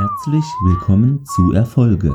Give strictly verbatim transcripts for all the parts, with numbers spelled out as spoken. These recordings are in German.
Herzlich willkommen zu Erfolge.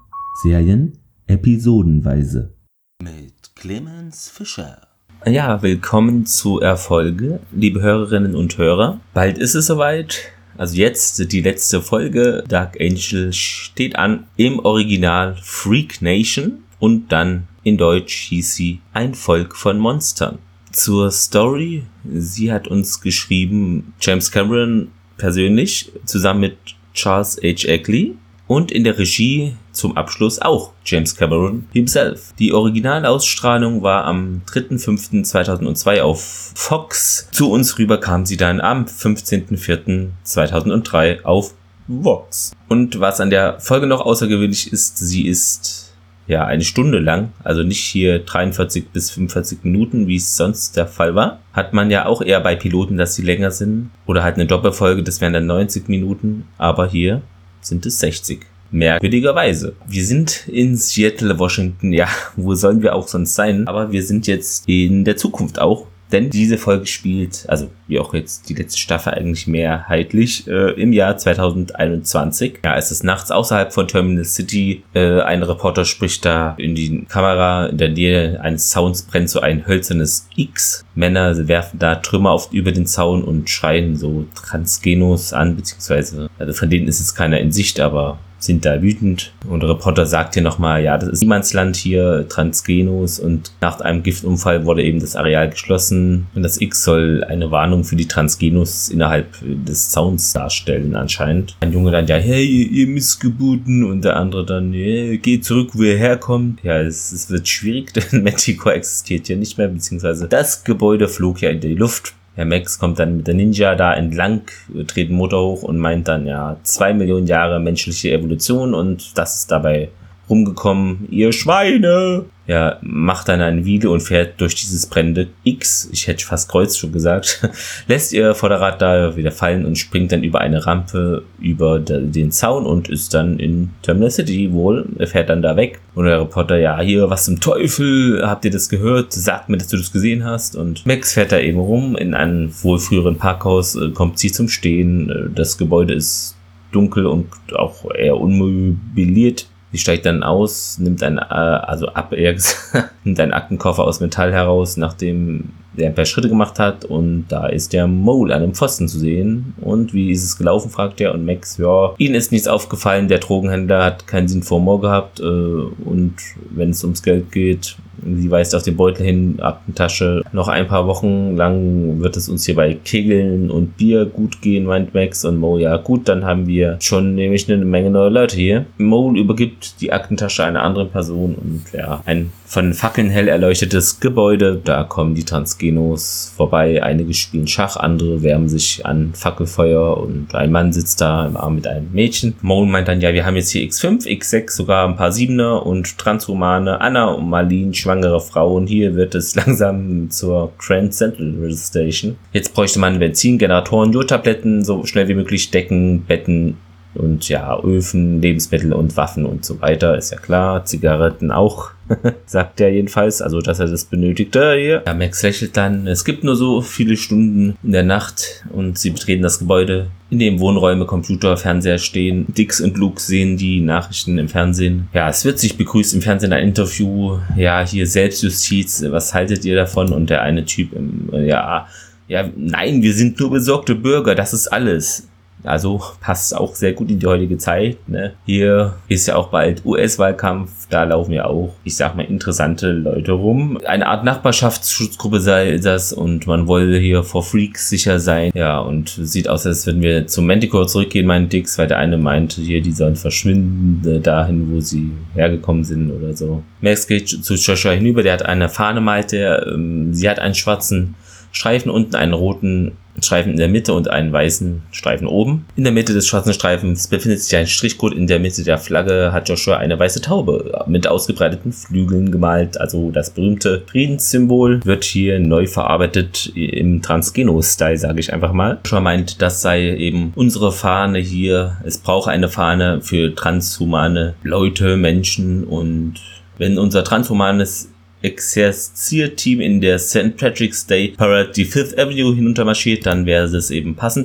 Serien episodenweise. Mit Clemens Fischer. Ja, willkommen zu Erfolge, liebe Hörerinnen und Hörer. Bald ist es soweit. Also jetzt die letzte Folge. Dark Angel steht an. Im Original Freak Nation und dann in Deutsch hieß sie Ein Volk von Monstern. Zur Story. Sie hat uns geschrieben James Cameron persönlich zusammen mit Charles H. Eckley und in der Regie zum Abschluss auch James Cameron himself. Die Originalausstrahlung war am dritter fünfter zweitausendzwei auf Fox. Zu uns rüber kam sie dann am fünfzehnter vierter zweitausenddrei auf Vox. Und was an der Folge noch außergewöhnlich ist, sie ist ja eine Stunde lang, also nicht hier dreiundvierzig bis fünfundvierzig Minuten, wie es sonst der Fall war. Hat man ja auch eher bei Piloten, dass sie länger sind. Oder halt eine Doppelfolge, das wären dann neunzig Minuten. Aber hier sind es sechzig. Merkwürdigerweise. Wir sind in Seattle, Washington. Ja, wo sollen wir auch sonst sein? Aber wir sind jetzt in der Zukunft auch. Denn diese Folge spielt, also wie auch jetzt die letzte Staffel eigentlich mehrheitlich, äh, im Jahr zweitausendeinundzwanzig. Ja, es ist nachts außerhalb von Terminal City. Äh, ein Reporter spricht da in die Kamera. In der Nähe eines Zauns brennt so ein hölzernes X. Männer werfen da Trümmer auf, über den Zaun und schreien so Transgenos an, beziehungsweise, also von denen ist jetzt keiner in Sicht, aber sind da wütend. Und der Reporter sagt hier nochmal, ja, das ist Niemandsland hier, Transgenos, und nach einem Giftunfall wurde eben das Areal geschlossen und das X soll eine Warnung für die Transgenos innerhalb des Zauns darstellen anscheinend. Ein Junge dann, ja, hey, ihr, ihr Missgeburten, und der andere dann, hey, geht zurück, wo ihr herkommt. Ja, es, es wird schwierig, denn Manticore existiert hier nicht mehr, beziehungsweise das Gebäude flog ja in die Luft. Herr Max kommt dann mit der Ninja da entlang, dreht den Motor hoch und meint dann, ja, zwei Millionen Jahre menschliche Evolution und das ist dabei rumgekommen, ihr Schweine! Ja, macht dann ein Video und fährt durch dieses brennende X, ich hätte fast Kreuz schon gesagt, lässt ihr Vorderrad da wieder fallen und springt dann über eine Rampe über den Zaun und ist dann in Terminal City wohl. Er fährt dann da weg und der Reporter, ja, hier, was zum Teufel, habt ihr das gehört? Sag mir, dass du das gesehen hast. Und Max fährt da eben rum in einem wohl früheren Parkhaus, kommt sie zum Stehen, das Gebäude ist dunkel und auch eher unmobiliert. Sie steigt dann aus, nimmt einen, also ab, nimmt einen Aktenkoffer aus Metall heraus, nachdem er ein paar Schritte gemacht hat, und da ist der Mole an dem Pfosten zu sehen. Und wie ist es gelaufen, fragt er, und Max, ja, ihnen ist nichts aufgefallen, der Drogenhändler hat keinen Sinn vor Humor gehabt, äh, und wenn es ums Geld geht, sie weist auf den Beutel hin, Aktentasche. Noch ein paar Wochen lang wird es uns hier bei Kegeln und Bier gut gehen, meint Max. Und Mo, ja gut, dann haben wir schon nämlich eine Menge neue Leute hier. Mo übergibt die Aktentasche einer anderen Person und ja, ein von Fackeln hell erleuchtetes Gebäude. Da kommen die Transgenos vorbei. Einige spielen Schach, andere wärmen sich an Fackelfeuer und ein Mann sitzt da im Arm mit einem Mädchen. Mo meint dann, ja, wir haben jetzt hier X fünf, X sechs, sogar ein paar Siebener und Transhumane, Anna und Marlene, schwangere Frauen. Hier wird es langsam zur Grand Central Station. Jetzt bräuchte man Benzin, Generatoren, Jodtabletten, so schnell wie möglich, Decken, Betten und ja, Öfen, Lebensmittel und Waffen und so weiter, ist ja klar. Zigaretten auch, sagt er jedenfalls, also dass er das benötigte hier. Ja, Max lächelt dann, es gibt nur so viele Stunden in der Nacht und sie betreten das Gebäude, in dem Wohnräume, Computer, Fernseher stehen. Dix und Luke sehen die Nachrichten im Fernsehen. Ja, es wird sich begrüßt im Fernsehen ein Interview, ja, hier Selbstjustiz, was haltet ihr davon? Und der eine Typ, ja, ja, nein, wir sind nur besorgte Bürger, das ist alles. Also passt auch sehr gut in die heutige Zeit, ne? Hier ist ja auch bald U S-Wahlkampf, da laufen ja auch, ich sag mal, interessante Leute rum. Eine Art Nachbarschaftsschutzgruppe sei das und man wolle hier vor Freaks sicher sein. Ja, und sieht aus, als würden wir zum Manticore zurückgehen, meint Dix, weil der eine meint, hier, die sollen verschwinden dahin, wo sie hergekommen sind oder so. Max geht zu Joshua hinüber, der hat eine Fahne malt, der, ähm, sie hat einen schwarzen Streifen unten, einen roten Streifen in der Mitte und einen weißen Streifen oben. In der Mitte des schwarzen Streifens befindet sich ein Strichcode. In der Mitte der Flagge hat Joshua eine weiße Taube mit ausgebreiteten Flügeln gemalt. Also das berühmte Friedenssymbol wird hier neu verarbeitet im Transgeno-Style, sage ich einfach mal. Joshua meint, das sei eben unsere Fahne hier. Es brauche eine Fahne für transhumane Leute, Menschen, und wenn unser transhumanes Exerzierteam in der Saint Patrick's Day Parade die Fifth Avenue hinuntermarschiert, dann wäre es eben passend.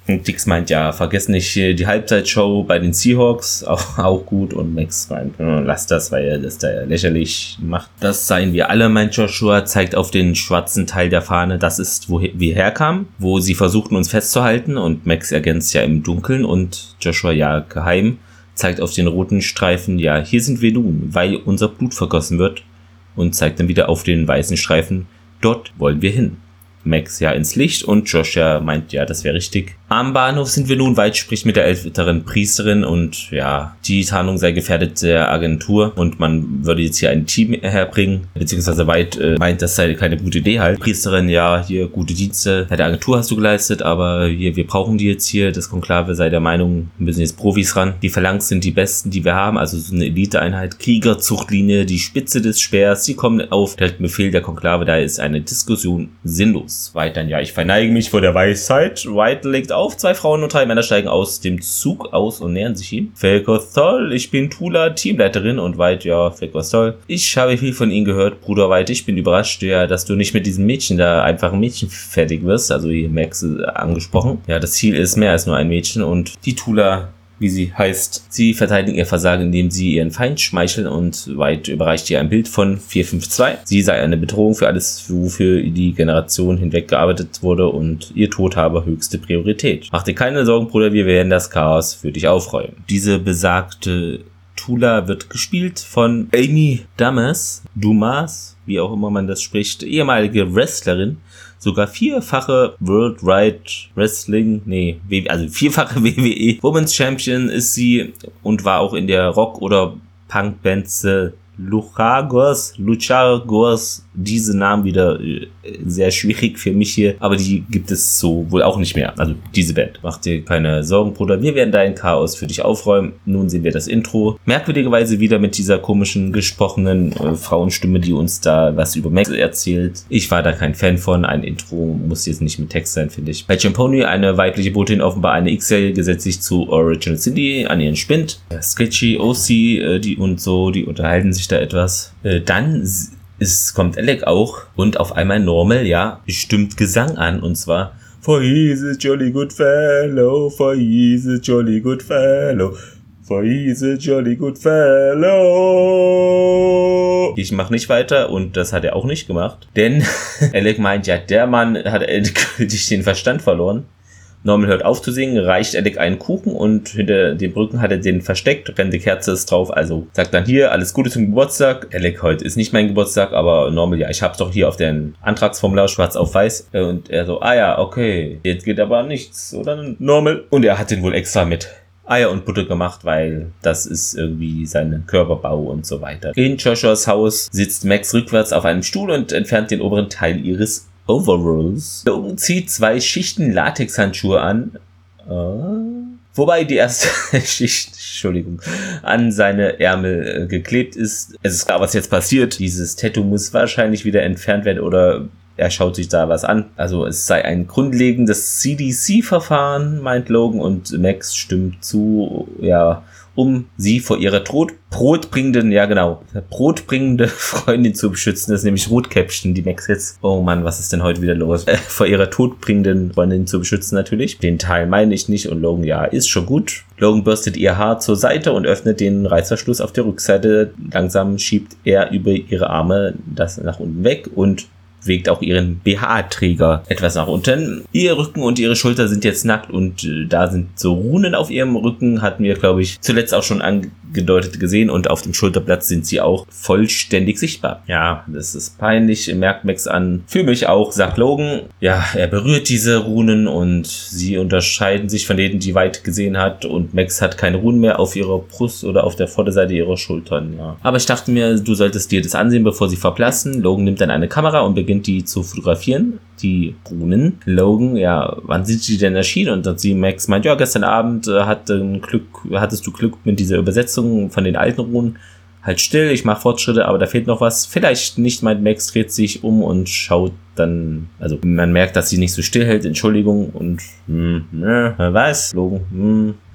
Und Dix meint, ja, vergesst nicht die Halbzeitshow bei den Seahawks, auch, auch gut. Und Max meint, lass das, weil er das da lächerlich macht. Das seien wir alle, meint Joshua, zeigt auf den schwarzen Teil der Fahne, das ist, wo wir herkamen, wo sie versuchten, uns festzuhalten. Und Max ergänzt ja im Dunkeln und Joshua ja geheim, zeigt auf den roten Streifen, ja, hier sind wir nun, weil unser Blut vergossen wird. Und zeigt dann wieder auf den weißen Streifen, dort wollen wir hin. Max ja ins Licht und Joshua meint, ja, das wäre richtig. Am Bahnhof sind wir nun, White spricht mit der älteren Priesterin und ja, die Tarnung sei gefährdet der Agentur und man würde jetzt hier ein Team herbringen, beziehungsweise White äh, meint, das sei keine gute Idee halt. Priesterin, ja, hier gute Dienste bei der Agentur hast du geleistet, aber hier, wir brauchen die jetzt hier, das Konklave sei der Meinung, wir müssen jetzt Profis ran. Die Phalanx sind die besten, die wir haben, also so eine Eliteeinheit, Kriegerzuchtlinie, die Spitze des Speers, sie kommen auf direkten Befehl der Konklave, da ist eine Diskussion sinnlos. White dann, ja, ich verneige mich vor der Weisheit. White legt auf, zwei Frauen und drei Männer steigen aus dem Zug aus und nähern sich ihm. Felkothol, ich bin Tula, Teamleiterin und White, ja, Felkothol. Ich habe viel von Ihnen gehört, Bruder White, ich bin überrascht, ja, dass du nicht mit diesem Mädchen da einfach ein Mädchen fertig wirst, also hier Max äh, angesprochen. Ja, das Ziel ist mehr als nur ein Mädchen und die Tula, wie sie heißt. Sie verteidigen ihr Versagen, indem sie ihren Feind schmeicheln und White überreicht ihr ein Bild von vier fünf zwei. Sie sei eine Bedrohung für alles, wofür die Generation hinweg gearbeitet wurde und ihr Tod habe höchste Priorität. Mach dir keine Sorgen, Bruder, wir werden das Chaos für dich aufräumen. Diese besagte Tula wird gespielt von Amy Dumas, Dumas, wie auch immer man das spricht, ehemalige Wrestlerin, sogar vierfache Worldwide Wrestling, nee, also vierfache W W E Women's Champion ist sie und war auch in der Rock- oder Punk-Band Luchagos, Luchagos, diese Namen wieder äh, sehr schwierig für mich hier, aber die gibt es so wohl auch nicht mehr, also diese Band. Mach dir keine Sorgen, Bruder, wir werden dein Chaos für dich aufräumen. Nun sehen wir das Intro. Merkwürdigerweise wieder mit dieser komischen, gesprochenen äh, Frauenstimme, die uns da was über Max erzählt. Ich war da kein Fan von, ein Intro muss jetzt nicht mit Text sein, finde ich. Bei Champoni, eine weibliche Botin, offenbar eine X-Serie, gesetzt sich zu Original Cindy an ihren Spind. Ja, Sketchy, O C, äh, die und so, die unterhalten sich da etwas. Äh, dann ist, kommt Alec auch und auf einmal Normal, ja, stimmt Gesang an und zwar For he's a jolly good fellow, for he's a jolly good fellow, for he's a jolly good fellow. Ich mach nicht weiter und das hat er auch nicht gemacht, denn Alec meint, ja, der Mann hat endgültig den Verstand verloren. Norman hört auf zu singen, reicht Alec einen Kuchen und hinter den Brücken hat er den versteckt, brennende Kerze ist drauf, also sagt dann hier, alles Gute zum Geburtstag. Alec, heute ist nicht mein Geburtstag, aber Norman, ja, ich hab's doch hier auf den Antragsformular, schwarz auf weiß. Und er so, ah ja, okay, jetzt geht aber nichts, oder Norman? Und er hat den wohl extra mit Eier und Butter gemacht, weil das ist irgendwie sein Körperbau und so weiter. In Joshuas Haus sitzt Max rückwärts auf einem Stuhl und entfernt den oberen Teil ihres Overalls. Logan zieht zwei Schichten Latexhandschuhe an. Uh, wobei die erste Schicht, Entschuldigung, an seine Ärmel äh, geklebt ist. Es ist klar, was jetzt passiert. Dieses Tattoo muss wahrscheinlich wieder entfernt werden oder er schaut sich da was an. Also es sei ein grundlegendes C D C-Verfahren, meint Logan und Max stimmt zu, ja, um sie vor ihrer Tod brotbringenden, ja genau, brotbringende Freundin zu beschützen. Das ist nämlich Rotkäppchen, die Max jetzt, oh Mann, was ist denn heute wieder los? Äh, vor ihrer todbringenden Freundin zu beschützen natürlich. Den Teil meine ich nicht und Logan, ja, ist schon gut. Logan bürstet ihr Haar zur Seite und öffnet den Reißverschluss auf der Rückseite. Langsam schiebt er über ihre Arme das nach unten weg und bewegt auch ihren B H-Träger etwas nach unten. Ihr Rücken und ihre Schulter sind jetzt nackt und äh, da sind so Runen auf ihrem Rücken, hatten wir, glaube ich, zuletzt auch schon angedeutet gesehen und auf dem Schulterblatt sind sie auch vollständig sichtbar. Ja, das ist peinlich, merkt Max an. Für mich auch, sagt Logan. Ja, er berührt diese Runen und sie unterscheiden sich von denen, die White gesehen hat und Max hat keine Runen mehr auf ihrer Brust oder auf der Vorderseite ihrer Schultern. Ja. Aber ich dachte mir, du solltest dir das ansehen, bevor sie verblassen. Logan nimmt dann eine Kamera und beginnt die zu fotografieren, die Runen. Logan, ja, wann sind die denn erschienen? Und dann sie Max meint, ja, gestern Abend äh, hat, äh, Glück, hattest du Glück mit dieser Übersetzung von den alten Runen. Halt still, ich mache Fortschritte, aber da fehlt noch was. Vielleicht nicht, meint Max, dreht sich um und schaut dann, also man merkt, dass sie nicht so still hält, Entschuldigung und hm, ne, was? Logan, hm,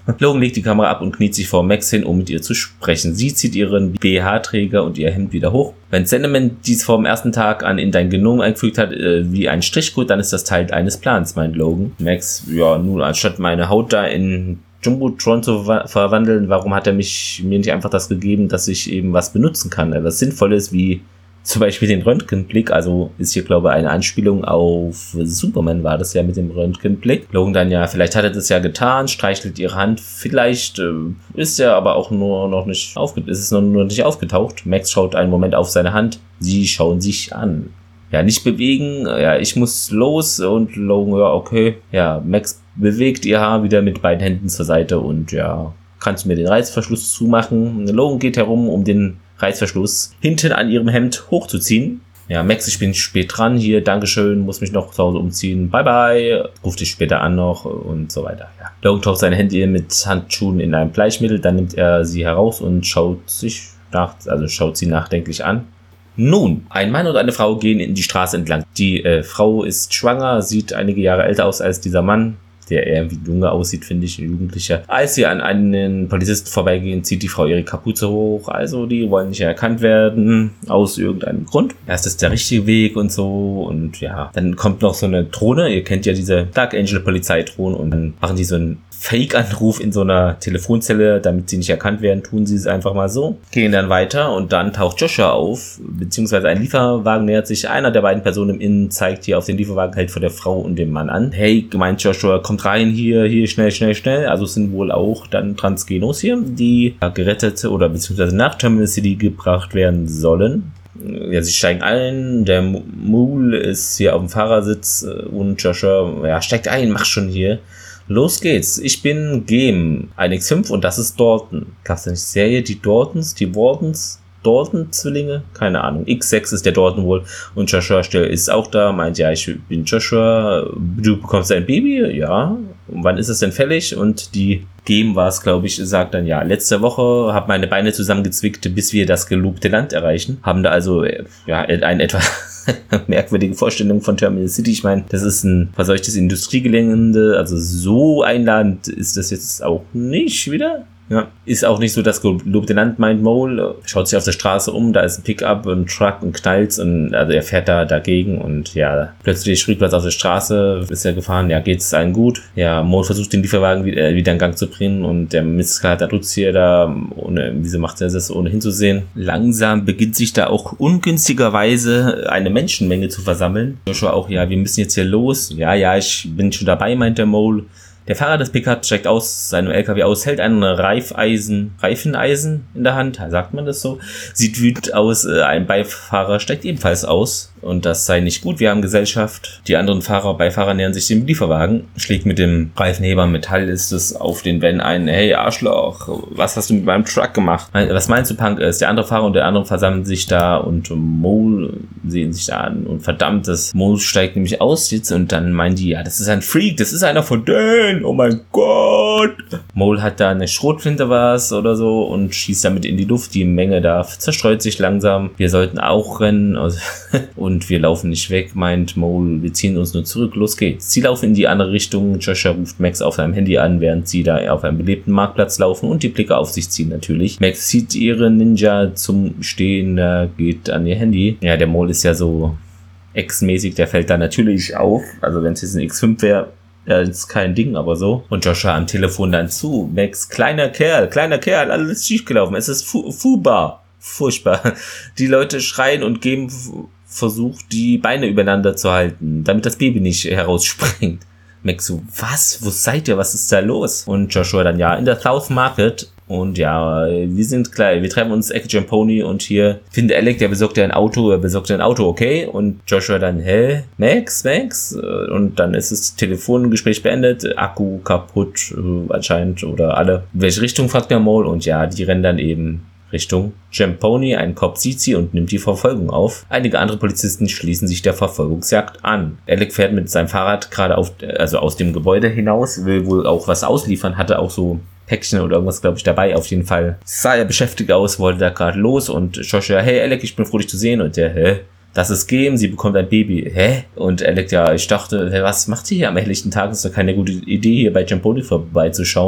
Logan legt die Kamera ab und kniet sich vor Max hin, um mit ihr zu sprechen. Sie zieht ihren B H-Träger und ihr Hemd wieder hoch. Wenn Sandman dies vor dem ersten Tag an in dein Genom eingefügt hat, äh, wie ein Strichcode, dann ist das Teil eines Plans, meint Logan. Max, ja, nun, anstatt meine Haut da in Jumbotron zu verwandeln, warum hat er mich mir nicht einfach das gegeben, dass ich eben was benutzen kann, was Sinnvolles, wie zum Beispiel den Röntgenblick, also ist hier, glaube ich, eine Anspielung auf Superman, war das ja mit dem Röntgenblick. Logan dann ja, vielleicht hat er das ja getan, streichelt ihre Hand, vielleicht äh, ist er aber auch nur noch nicht aufgetaucht, ist es noch, nur nicht aufgetaucht. Max schaut einen Moment auf seine Hand, sie schauen sich an. Ja, nicht bewegen, ja, ich muss los und Logan, ja, okay. Ja, Max bewegt ihr Haar wieder mit beiden Händen zur Seite und ja, kannst du mir den Reißverschluss zumachen. Logan geht herum, um den Reißverschluss hinten an ihrem Hemd hochzuziehen. Ja, Max, ich bin spät dran hier, Dankeschön, muss mich noch zu Hause umziehen, bye bye, ruf dich später an noch und so weiter. Ja. Logan taucht seine Hände mit Handschuhen in ein Bleichmittel, dann nimmt er sie heraus und schaut sich nach, also schaut sie nachdenklich an. Nun, ein Mann und eine Frau gehen in die Straße entlang. Die äh, Frau ist schwanger, sieht einige Jahre älter aus als dieser Mann, der eher wie jünger aussieht, finde ich, ein Jugendlicher. Als sie an einen Polizisten vorbeigehen, zieht die Frau ihre Kapuze hoch. Also die wollen nicht erkannt werden, aus irgendeinem Grund. Erst ist der richtige Weg und so. Und ja, dann kommt noch so eine Drohne. Ihr kennt ja diese Dark Angel Polizeidrohne. Und dann machen die so einen Fake-Anruf in so einer Telefonzelle, damit sie nicht erkannt werden, tun sie es einfach mal so. Gehen dann weiter und dann taucht Joshua auf, beziehungsweise ein Lieferwagen nähert sich. Einer der beiden Personen im Innen zeigt hier auf den Lieferwagen, hält vor der Frau und dem Mann an. Hey, gemeint Joshua, kommt rein hier, hier, schnell, schnell, schnell. Also es sind wohl auch dann Transgenos hier, die gerettet oder beziehungsweise nach Terminal City gebracht werden sollen. Ja, sie steigen ein, der Mule ist hier auf dem Fahrersitz und Joshua, ja, steigt ein, mach schon hier. Los geht's. Ich bin Game, ein X fünf und das ist Dalton. Gab's da nicht Serie? Die Daltons, die Wardens, Dalton-Zwillinge? Keine Ahnung. X sechs ist der Dalton wohl. Und Joshua ist auch da, meint, ja, ich bin Joshua. Du bekommst ein Baby? Ja. Und wann ist es denn fällig? Und die Game war es, glaube ich, sagt dann, ja, letzte Woche habe meine Beine zusammengezwickt, bis wir das gelobte Land erreichen. Haben da also, ja, ein etwa merkwürdige Vorstellung von Terminal City. Ich meine, das ist ein verseuchtes Industriegelände, also so einladend ist das jetzt auch nicht wieder. Ja, ist auch nicht so das gelobte Land, meint Mole, schaut sich auf der Straße um, da ist ein Pickup, ein Truck und knallt's und also er fährt da dagegen und ja, plötzlich Rückwärts auf der Straße ist er gefahren, ja, geht's allen gut. Ja, Mole versucht den Lieferwagen wieder, wieder in Gang zu bringen und der Mistkater drückt hier da, ohne, wieso macht er das, ohne hinzusehen. Langsam beginnt sich da auch ungünstigerweise eine Menschenmenge zu versammeln. Joshua auch, ja, wir müssen jetzt hier los. Ja, ja, ich bin schon dabei, meint der Mole. Der Fahrer des Pickups steigt aus seinem L K W aus, hält ein Reifeisen, Reifeneisen in der Hand, sagt man das so, sieht wütend aus, ein Beifahrer steigt ebenfalls aus und das sei nicht gut, wir haben Gesellschaft. Die anderen Fahrer und Beifahrer nähern sich dem Lieferwagen, schlägt mit dem Reifenheber Metall ist es auf den Van ein, hey Arschloch, was hast du mit meinem Truck gemacht? Was meinst du, Punk? Ist der andere Fahrer und der andere versammeln sich da und Mole sehen sich da an und verdammt, das Mole steigt nämlich aus jetzt und dann meinen die, ja, das ist ein Freak, das ist einer von denen. Oh mein Gott! Mole hat da eine Schrotflinte was oder so und schießt damit in die Luft. Die Menge da zerstreut sich langsam. Wir sollten auch rennen. Also und wir laufen nicht weg, meint Mole. Wir ziehen uns nur zurück. Los geht's. Sie laufen in die andere Richtung. Joshua ruft Max auf seinem Handy an, während sie da auf einem belebten Marktplatz laufen und die Blicke auf sich ziehen natürlich. Max zieht ihre Ninja zum Stehen, da geht an ihr Handy. Ja, der Mole ist ja so ex-mäßig, der fällt da natürlich auf. Also wenn es jetzt ein X fünf wäre, ja, ist kein Ding, aber so. Und Joshua am Telefon dann zu. Max, kleiner Kerl, kleiner Kerl, alles schiefgelaufen. Es ist fu- fubar. Furchtbar. Die Leute schreien und geben versucht, die Beine übereinander zu halten, damit das Baby nicht herausspringt. Max so, was? Wo seid ihr? Was ist da los? Und Joshua dann, ja, in der South Market. Und ja, wir sind klar, wir treffen uns Ecke Jamponi und hier findet Alec, der besorgt ja ein Auto, er besorgt ja ein Auto, okay? Und Joshua dann, hä? Max? Max? Und dann ist das Telefongespräch beendet, Akku kaputt äh, anscheinend oder alle. In welche Richtung, fragt der Mole? Und ja, die rennen dann eben Richtung Jamponi, ein Cop sieht sie und nimmt die Verfolgung auf. Einige andere Polizisten schließen sich der Verfolgungsjagd an. Alec fährt mit seinem Fahrrad gerade auf, also aus dem Gebäude hinaus, will wohl auch was ausliefern, hatte auch so Päckchen oder irgendwas, glaube ich, dabei. Auf jeden Fall sah er beschäftigt aus, wollte da gerade los und Joshua, hey Alec, ich bin froh, dich zu sehen. Und der, hä? Das ist Game, sie bekommt ein Baby. Hä? Und Alec, ja, ich dachte, was macht sie hier am helllichten Tag? Ist doch keine gute Idee, hier bei Jamponi vorbeizuschauen.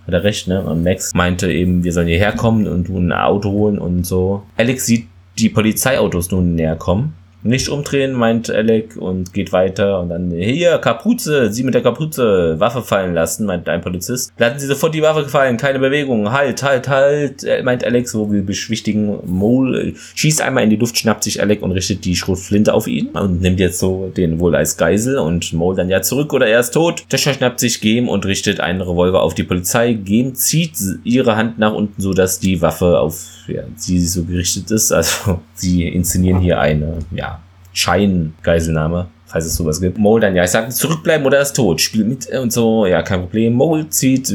hat er recht, ne? Und Max meinte eben, wir sollen hierher kommen und ein Auto holen und so. Alex sieht die Polizeiautos nun näher kommen. Nicht umdrehen, meint Alec und geht weiter und dann, hier, Kapuze, Sie mit der Kapuze, Waffe fallen lassen, meint ein Polizist. Lassen Sie sofort die Waffe fallen, keine Bewegung, halt, halt, halt, meint Alec, so will beschwichtigen. Mole schießt einmal in die Luft, schnappt sich Alec und richtet die Schrotflinte auf ihn und nimmt jetzt so den wohl als Geisel und Mole dann ja zurück oder er ist tot. Joshua schnappt sich Game und richtet einen Revolver auf die Polizei. Game zieht ihre Hand nach unten, so dass die Waffe auf ja, sie so gerichtet ist, also sie inszenieren hier eine, ja, Scheingeiselnahme, falls es sowas gibt. Mole dann, ja, ich sag, zurückbleiben oder er ist tot, spiel mit und so, ja, kein Problem. Mole zieht,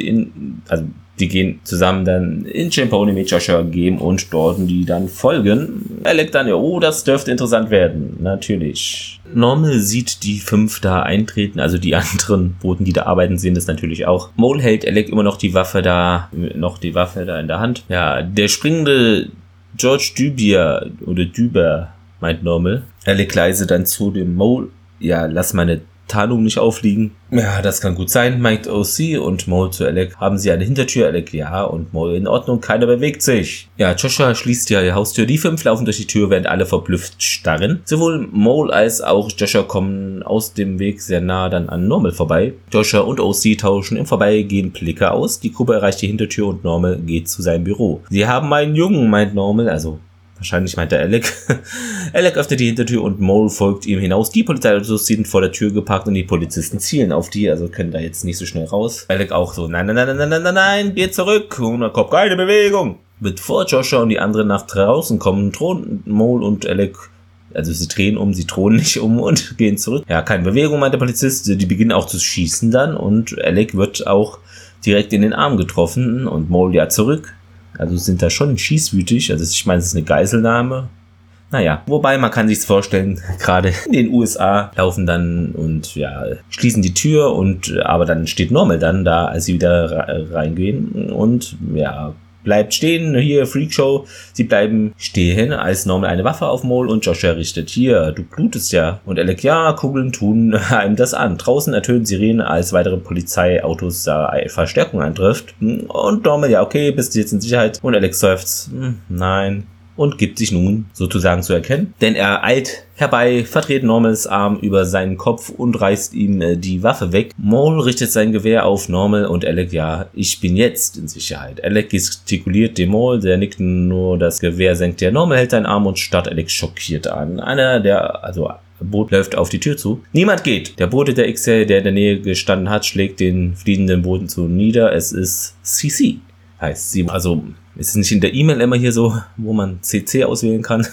in, also die gehen zusammen dann in Champoni mit Joshua geben und dort die dann folgen. Alec dann, ja, oh, das dürfte interessant werden, natürlich. Normal sieht die fünf da eintreten, also die anderen Boten, die da arbeiten, sehen das natürlich auch. Mole hält Alec immer noch die Waffe da, noch die Waffe da in der Hand. Ja, der springende George Dubier oder Düber, meint Normal. Alec leise dann zu dem Mole, ja, lass meine Tarnung nicht aufliegen. Ja, das kann gut sein, meint O C und Mole zu Alec. Haben Sie eine Hintertür? Alec, ja, und Mole, in Ordnung, keiner bewegt sich. Ja, Joshua schließt ja die Haustür. Die fünf laufen durch die Tür, während alle verblüfft starren. Sowohl Mole als auch Joshua kommen aus dem Weg sehr nah dann an Normal vorbei. Joshua und O C tauschen im Vorbeigehen Blicke aus. Die Gruppe erreicht die Hintertür und Normal geht zu seinem Büro. Sie haben einen Jungen, meint Normal, also wahrscheinlich meint er Alec. Alec öffnet die Hintertür und Mole folgt ihm hinaus. Die Polizeiautos sind vor der Tür geparkt und die Polizisten zielen auf die, also können da jetzt nicht so schnell raus. Alec auch so, nein, nein, nein, nein, nein, nein, nein, geht zurück. Und da kommt keine Bewegung. Bevor Joshua und die anderen nach draußen kommen, drohen Mole und Alec, also sie drehen um, sie drohen nicht um und gehen zurück. Ja, keine Bewegung, meint der Polizist. Die beginnen auch zu schießen dann und Alec wird auch direkt in den Arm getroffen und Mole ja zurück. Also sind da schon schießwütig. Also ich meine, es ist eine Geiselnahme. Naja, wobei man kann sich's vorstellen, gerade in den U S A laufen dann und ja, schließen die Tür und aber dann steht Normal dann da, als sie wieder reingehen und ja, bleibt stehen, hier Freakshow, sie bleiben stehen, als Normal eine Waffe auf Mole und Joshua richtet, hier, du blutest ja. Und Alec, ja, Kugeln tun einem das an. Draußen ertönen Sirenen, als weitere Polizeiautos da Verstärkung eintrifft. Und Normal, ja, okay, bist du jetzt in Sicherheit? Und Alec seufzt, hm, nein. Und gibt sich nun sozusagen zu erkennen. Denn er eilt herbei, verdreht Normals Arm über seinen Kopf und reißt ihm äh, die Waffe weg. Mole richtet sein Gewehr auf Normal und Alec, ja, ich bin jetzt in Sicherheit. Alec gestikuliert dem Mole, der nickt nur, das Gewehr senkt der. Normal hält seinen Arm und starrt Alec schockiert an. Einer der, also Boot läuft auf die Tür zu. Niemand geht. Der Bote der X L, der in der Nähe gestanden hat, schlägt den fliehenden Boten zu nieder. Es ist C C, heißt sie. Also ist es nicht in der E-Mail immer hier so, wo man C C auswählen kann?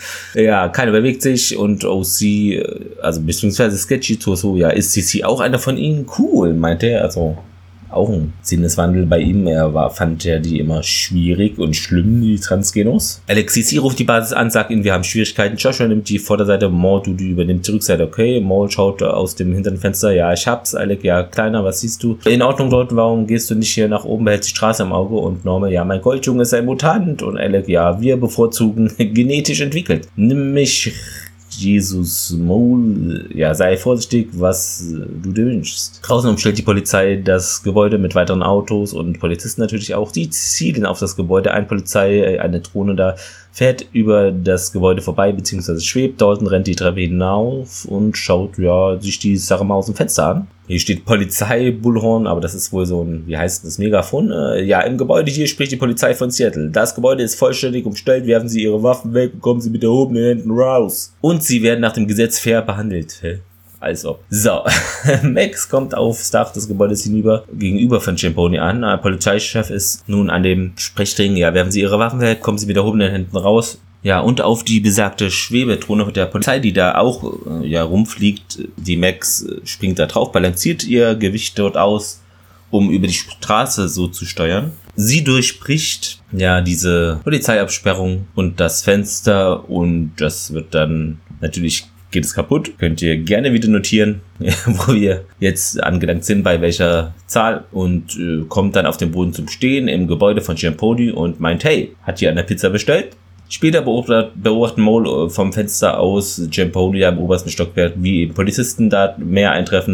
Ja, keiner bewegt sich und O C, also beziehungsweise Sketchy Torso, ja, ist C C auch einer von ihnen? Cool, meint er, also auch ein Sinneswandel bei ihm. Er war, fand ja die immer schwierig und schlimm, die Transgenos. Alex C C ruft die Basis an, sagt ihnen, wir haben Schwierigkeiten. Joshua nimmt die Vorderseite, Mole, du, du übernimmt die Rückseite. Okay, Mole schaut aus dem hinteren Fenster. Ja, ich hab's. Alex, ja, Kleiner, was siehst du? In Ordnung dort, warum gehst du nicht hier nach oben, behält die Straße im Auge? Und Normal, ja, mein Goldjunge ist ein Mutant. Und Alex, ja, wir bevorzugen genetisch entwickelt. Nimm mich, Jesus, Mole, ja, sei vorsichtig, was du dir wünschst. Draußen umstellt die Polizei das Gebäude mit weiteren Autos und Polizisten natürlich auch. Die zielen auf das Gebäude. Ein Polizei, eine Drohne da, fährt über das Gebäude vorbei, beziehungsweise schwebt. Dalton rennt die Treppe hinauf und schaut, ja, sich die Sache mal aus dem Fenster an. Hier steht Polizei-Bullhorn, aber das ist wohl so ein, wie heißt das, Megafon? Äh, ja, im Gebäude hier spricht die Polizei von Seattle. Das Gebäude ist vollständig umstellt, werfen Sie Ihre Waffen weg und kommen Sie mit erhobenen Händen raus. Und Sie werden nach dem Gesetz fair behandelt. Hä? Als ob. So, Max kommt aufs Dach des Gebäudes hinüber, gegenüber von Champoni an. Der Polizeichef ist nun an dem Sprechring. Ja, werfen Sie Ihre Waffen weg, kommen Sie mit erhobenen Händen raus. Ja, und auf die besagte Schwebedrohne der Polizei, die da auch äh, ja rumfliegt. Die Max äh, springt da drauf, balanciert ihr Gewicht dort aus, um über die Straße so zu steuern. Sie durchbricht ja diese Polizeiabsperrung und das Fenster und das wird dann natürlich, geht es kaputt. Könnt ihr gerne wieder notieren, wo wir jetzt angelangt sind, bei welcher Zahl, und äh, kommt dann auf den Boden zum Stehen im Gebäude von Champoni und meint, hey, hat hier eine Pizza bestellt? Später beobachten Mole vom Fenster aus Champoni im obersten Stockwerk, wie eben Polizisten da mehr eintreffen.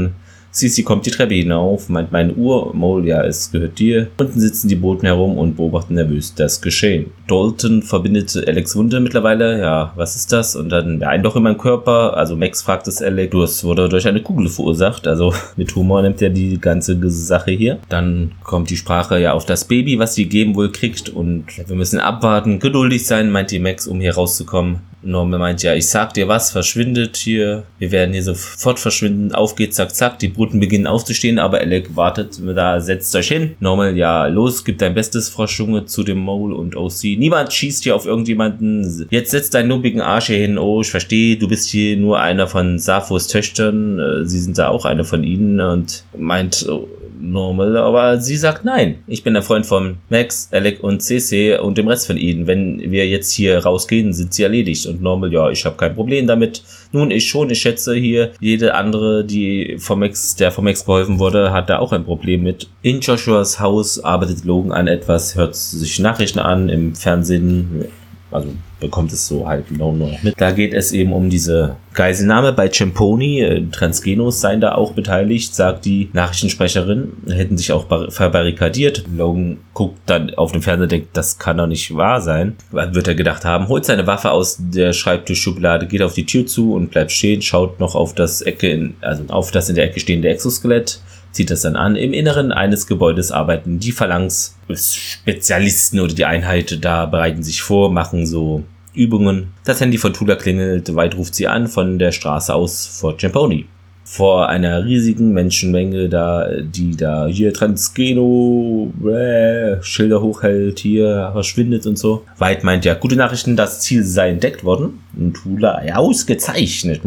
Sisi kommt die Treppe hinauf, meint meine Uhr, Mole, ja, es gehört dir. Unten sitzen die Boten herum und beobachten nervös das Geschehen. Dalton verbindet Alex Wunde mittlerweile, ja, was ist das? Und dann, ja, ein Loch in meinem Körper, also Max fragt es Alex, du hast, wurde durch eine Kugel verursacht, also mit Humor nimmt er die ganze Sache hier. Dann kommt die Sprache ja auf das Baby, was die Geben wohl kriegt und wir müssen abwarten, geduldig sein, meint die Max, um hier rauszukommen. Norman meint, ja, ich sag dir was, verschwindet hier, wir werden hier sofort verschwinden, auf geht's, zack, zack, die Bruten beginnen aufzustehen, aber Alec wartet, da setzt euch hin. Norman, ja, los, gib dein Bestes, Froschjunge, zu dem Mole und O C. Niemand schießt hier auf irgendjemanden, jetzt setz deinen nubbigen Arsch hier hin, oh, ich verstehe, du bist hier nur einer von Saphos Töchtern, sie sind da auch eine von ihnen und meint, oh, Normal, aber sie sagt nein. Ich bin der Freund von Max, Alec und C C und dem Rest von ihnen. Wenn wir jetzt hier rausgehen, sind sie erledigt. Und Normal, ja, ich habe kein Problem damit. Nun, ich schon, ich schätze hier, jede andere, die von Max, der von Max geholfen wurde, hat da auch ein Problem mit. In Joshuas Haus arbeitet Logan an etwas, hört sich Nachrichten an im Fernsehen, also bekommt es so halt nur noch mit. Da geht es eben um diese Geiselnahme bei Champoni. Transgenos seien da auch beteiligt, sagt die Nachrichtensprecherin. Hätten sich auch verbarrikadiert. Logan guckt dann auf den Fernseher und denkt, das kann doch nicht wahr sein. Dann wird er gedacht haben, holt seine Waffe aus der Schreibtischschublade, geht auf die Tür zu und bleibt stehen, schaut noch auf das Ecke, in, also auf das in der Ecke stehende Exoskelett, zieht das dann an. Im Inneren eines Gebäudes arbeiten die Phalanx Spezialisten oder die Einheit, da bereiten sich vor, machen so Übungen. Das Handy von Tula klingelt, weit ruft sie an, von der Straße aus vor Champoni. Vor einer riesigen Menschenmenge, da die da hier Transgeno äh, Schilder hochhält, hier verschwindet und so. White meint ja, gute Nachrichten, das Ziel sei entdeckt worden. Und Tula, ja, ausgezeichnet.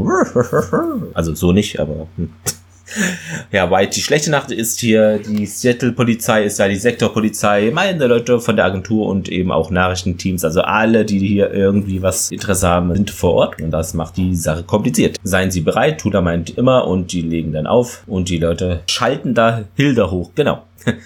Also so nicht, aber... Hm. Ja, White, die schlechte Nachricht ist hier, die Seattle-Polizei ist da, die Sektorpolizei, meine Leute von der Agentur und eben auch Nachrichtenteams, also alle, die hier irgendwie was Interesse haben, sind vor Ort und das macht die Sache kompliziert. Seien Sie bereit, Tula meint immer und die legen dann auf und die Leute schalten da Hilda hoch, genau.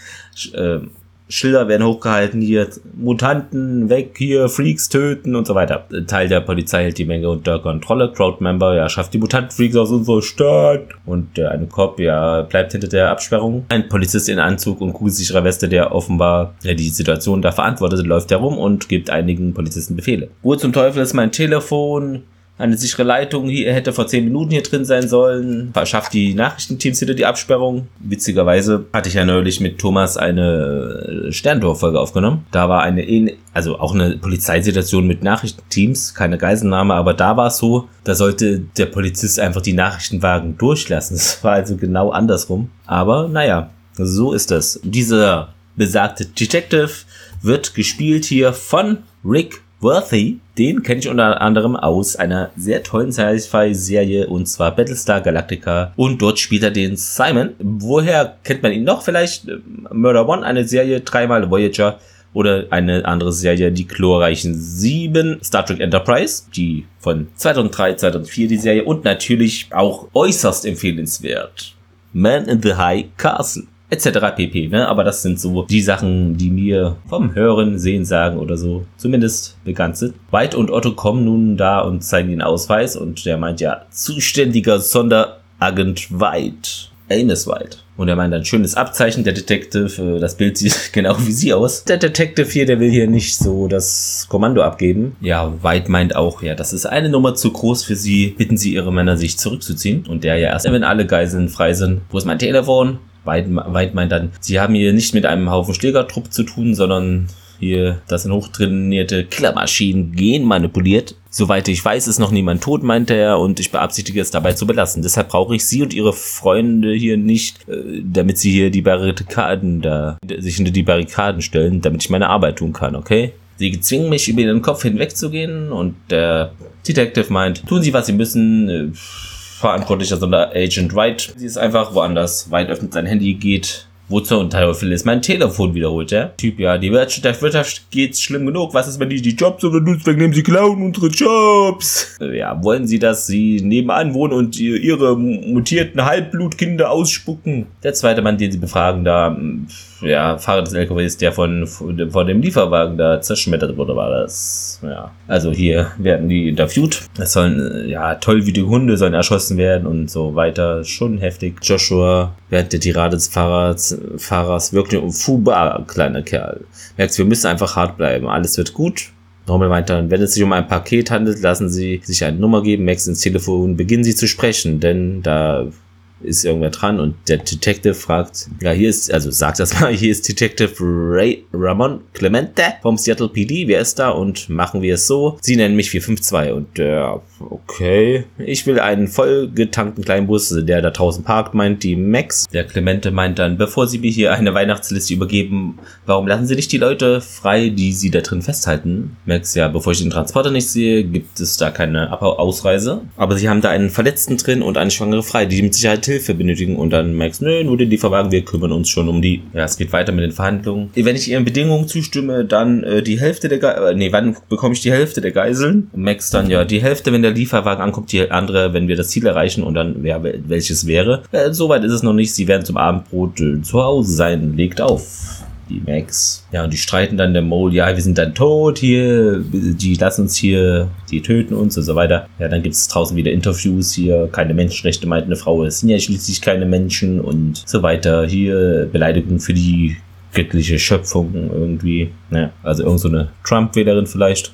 ähm, Schilder werden hochgehalten, hier Mutanten weg, hier Freaks töten und so weiter. Teil der Polizei hält die Menge unter Kontrolle. Crowdmember, ja, schafft die Mutantenfreaks aus unserer Stadt. Und der eine Cop, ja, bleibt hinter der Absperrung. Ein Polizist in Anzug und kugelsicherer Weste, der offenbar ja, die Situation da verantwortet, läuft herum und gibt einigen Polizisten Befehle. Wo zum Teufel ist mein Telefon? Eine sichere Leitung hier hätte vor zehn Minuten hier drin sein sollen. Verschafft die Nachrichtenteams hinter die Absperrung. Witzigerweise hatte ich ja neulich mit Thomas eine Sterntor-Folge aufgenommen. Da war eine, also auch eine Polizeisituation mit Nachrichtenteams, keine Geiselnahme, aber da war es so, da sollte der Polizist einfach die Nachrichtenwagen durchlassen. Das war also genau andersrum. Aber naja, so ist das. Dieser besagte Detective wird gespielt hier von Rick Worthy, den kenne ich unter anderem aus einer sehr tollen Sci-Fi-Serie und zwar Battlestar Galactica und dort spielt er den Simon. Woher kennt man ihn noch? Vielleicht Murder One, eine Serie, dreimal Voyager oder eine andere Serie, die glorreichen Sieben, Star Trek Enterprise, die von zweitausenddrei, zweitausendvier die Serie und natürlich auch äußerst empfehlenswert Man in the High Castle. Etc. pp. Ne? Aber das sind so die Sachen, die mir vom Hören, Sehen, Sagen oder so zumindest bekannt sind. White und Otto kommen nun da und zeigen den Ausweis und der meint ja, zuständiger Sonderagent White, Amos White. Und er meint ein schönes Abzeichen, der Detective, das Bild sieht genau wie sie aus. Der Detective hier, der will hier nicht so das Kommando abgeben. Ja, White meint auch, ja, das ist eine Nummer zu groß für sie, bitten sie ihre Männer, sich zurückzuziehen. Und der ja erst, wenn alle Geiseln frei sind, wo ist mein Telefon? White, White meint dann, sie haben hier nicht mit einem Haufen Schlägertrupp zu tun, sondern hier, das sind hochtrainierte Killermaschinen, genmanipuliert. Soweit ich weiß, ist noch niemand tot, meint er, und ich beabsichtige es dabei zu belassen. Deshalb brauche ich sie und ihre Freunde hier nicht, äh, damit sie hier die Barrikaden da, sich hinter die Barrikaden stellen, damit ich meine Arbeit tun kann, okay? Sie zwingen mich, über ihren Kopf hinwegzugehen, und der Detective meint, tun Sie, was Sie müssen, äh, verantwortlicher Sonderagent White. Sie ist einfach woanders. White öffnet sein Handy, geht. Wozu und Teufel ist mein Telefon, wiederholt er. Typ, ja, die Wirtschaft, der Wirtschaft geht's schlimm genug. Was ist, wenn die die Jobs oder deswegen nehmen sie klauen unsere Jobs? Ja, wollen sie, dass sie nebenan wohnen und ihre mutierten Halbblutkinder ausspucken? Der zweite Mann, den sie befragen, da, ja, Fahrer des L K Ws, der von, von, von dem Lieferwagen da zerschmettert wurde, war das. Ja, also hier werden die interviewt. Es sollen, ja, tollwütige Hunde sollen erschossen werden und so weiter. Schon heftig. Joshua während der Tirade des Fahrers, Fahrers wirklich ein Fuba, kleiner Kerl. Merkst, wir müssen einfach hart bleiben. Alles wird gut. Normal meint dann, wenn es sich um ein Paket handelt, lassen Sie sich eine Nummer geben, Max ins Telefon, beginnen Sie zu sprechen, denn da ist irgendwer dran und der Detective fragt, ja, hier ist, also sagt das mal, hier ist Detective Ray Ramon Clemente vom Seattle P D, wer ist da und machen wir es so, Sie nennen mich vier fünf zwei und der, okay, ich will einen vollgetankten kleinen Bus, der da draußen parkt, meint die Max. Der Clemente meint dann, bevor Sie mir hier eine Weihnachtsliste übergeben, warum lassen Sie nicht die Leute frei, die Sie da drin festhalten? Max, ja, bevor ich den Transporter nicht sehe, gibt es da keine Ab- Ausreise, aber Sie haben da einen Verletzten drin und eine Schwangere frei, die mit Sicherheit Hilfe benötigen und dann Max, nö, nur den Lieferwagen, wir kümmern uns schon um die. Ja, es geht weiter mit den Verhandlungen. Wenn ich Ihren Bedingungen zustimme, dann äh, die Hälfte der Geiseln, äh, nee, wann bekomme ich die Hälfte der Geiseln? Und Max dann, ja, die Hälfte, wenn der Lieferwagen ankommt, die andere, wenn wir das Ziel erreichen und dann, ja, welches wäre. Äh, Soweit ist es noch nicht, sie werden zum Abendbrot äh, zu Hause sein, legt auf. Die Max. Ja, und die streiten dann der Mole, ja, wir sind dann tot hier, die lassen uns hier, die töten uns und so weiter. Ja, dann gibt es draußen wieder Interviews hier, keine Menschenrechte, meint eine Frau, es sind ja schließlich keine Menschen und so weiter. Hier Beleidigung für die göttliche Schöpfung irgendwie. Ja, also irgend so eine Trump-Wählerin vielleicht.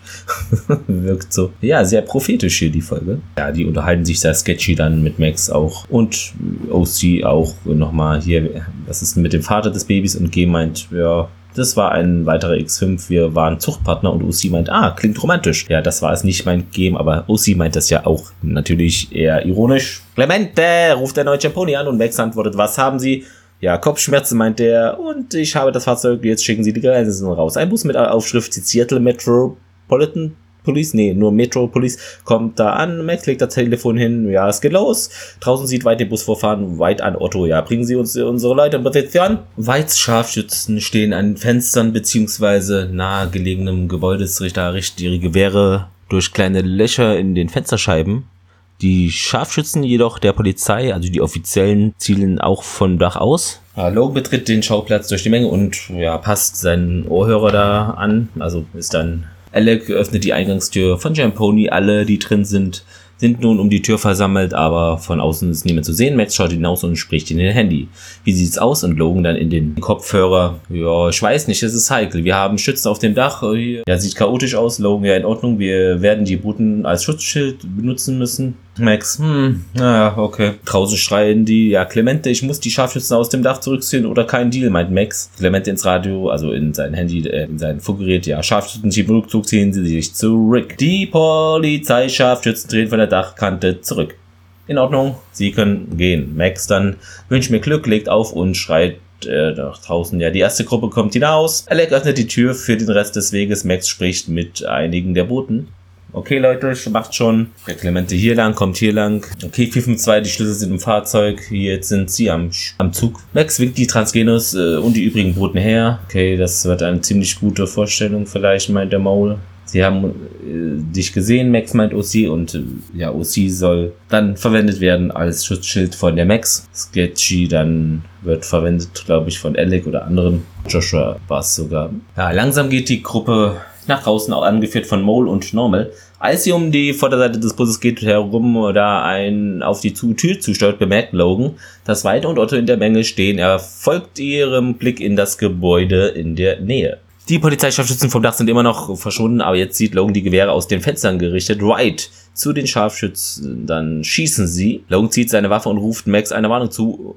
Wirkt so. Ja, sehr prophetisch hier die Folge. Ja, die unterhalten sich sehr sketchy dann mit Max auch. Und O C auch nochmal hier, was ist denn mit dem Vater des Babys? Und G meint, ja, das war ein weiterer X fünf, wir waren Zuchtpartner und O C meint, ah, klingt romantisch. Ja, das war es nicht, mein Game, aber O C meint das ja auch natürlich eher ironisch. Clemente, ruft der neue Champoni an und Max antwortet, was haben Sie? Ja, Kopfschmerzen, meint der, und ich habe das Fahrzeug, jetzt schicken Sie die Grenzen raus. Ein Bus mit Aufschrift Seattle Metropolitan Police, nee, nur Metro Police, kommt da an, Max legt das Telefon hin, ja, es geht los. Draußen sieht weit den Bus vorfahren, weit an Otto, ja, bringen Sie uns unsere Leute in Position. Weit Scharfschützen stehen an Fenstern, beziehungsweise nahegelegenem Gebäude, da richten ihre Gewehre durch kleine Löcher in den Fensterscheiben. Die Scharfschützen jedoch der Polizei, also die Offiziellen, zielen auch von Dach aus. Ja, Logan betritt den Schauplatz durch die Menge und ja, passt seinen Ohrhörer da an. Also ist dann Alec, öffnet die Eingangstür von Champoni. Alle, die drin sind, sind nun um die Tür versammelt, aber von außen ist niemand zu sehen. Max schaut hinaus und spricht in den Handy. Wie sieht's aus? Und Logan dann in den Kopfhörer. Ja, ich weiß nicht, es ist heikel. Wir haben Schützen auf dem Dach. Ja, sieht chaotisch aus. Logan, ja, in Ordnung. Wir werden die Booten als Schutzschild benutzen müssen. Max, hm, naja, okay. Draußen schreien die, ja, Clemente, ich muss die Scharfschützen aus dem Dach zurückziehen oder kein Deal, meint Max. Clemente ins Radio, also in sein Handy, äh, in sein Funkgerät, ja, Scharfschützen, Rückzug, ziehen sie sich zurück. Die Polizei, Scharfschützen drehen von der Dachkante zurück. In Ordnung, sie können gehen. Max dann wünscht mir Glück, legt auf und schreit äh, nach draußen. Ja, die erste Gruppe kommt hinaus. Alec öffnet die Tür für den Rest des Weges. Max spricht mit einigen der Booten. Okay, Leute, macht schon. Der Clemente hier lang, kommt hier lang. Okay, vier fünf zwei, die Schlüssel sind im Fahrzeug. Hier jetzt sind sie am, am Zug. Max winkt die Transgenos äh, und die übrigen Booten her. Okay, das wird eine ziemlich gute Vorstellung vielleicht, meint der Maul. Sie haben äh, dich gesehen, Max, meint O C. Und äh, ja, O C soll dann verwendet werden als Schutzschild von der Max. Sketchy dann wird verwendet, glaube ich, von Alec oder anderen. Joshua war es sogar. Ja, langsam geht die Gruppe nach draußen, auch angeführt von Mole und Normal. Als sie um die Vorderseite des Busses geht herum, da ein auf die Tür zusteuert, bemerkt Logan, dass White und Otto in der Menge stehen. Er folgt ihrem Blick in das Gebäude in der Nähe. Die Polizeischarfschützen vom Dach sind immer noch verschwunden, aber jetzt sieht Logan die Gewehre aus den Fenstern gerichtet. White zu den Scharfschützen, dann schießen sie. Logan zieht seine Waffe und ruft Max eine Warnung zu.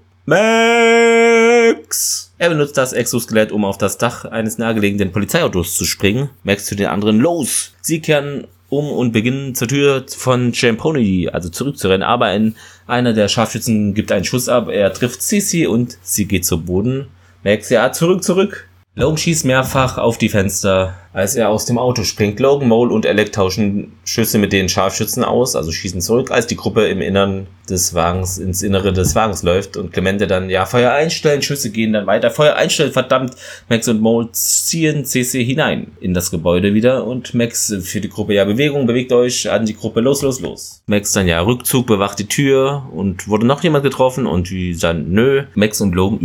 Max! Er benutzt das Exoskelett, um auf das Dach eines nahegelegenen Polizeiautos zu springen. Max zu den anderen, los! Sie kehren um und beginnen zur Tür von Champoni, also zurückzurennen, aber ein, einer der Scharfschützen gibt einen Schuss ab, er trifft Sissy und sie geht zu Boden. Max, ja, zurück, zurück! Logan schießt mehrfach auf die Fenster, als er aus dem Auto springt. Logan, Mole und Alec tauschen Schüsse mit den Scharfschützen aus, also schießen zurück, als die Gruppe im Innern des Wagens, ins Innere des Wagens läuft und Clemente dann, ja, Feuer einstellen, Schüsse gehen dann weiter, Feuer einstellen, verdammt! Max und Mole ziehen C C hinein in das Gebäude wieder und Max für die Gruppe, ja, Bewegung, bewegt euch an die Gruppe, los, los, los. Max dann, ja, Rückzug, bewacht die Tür und wurde noch jemand getroffen und die dann, nö. Max und Logan über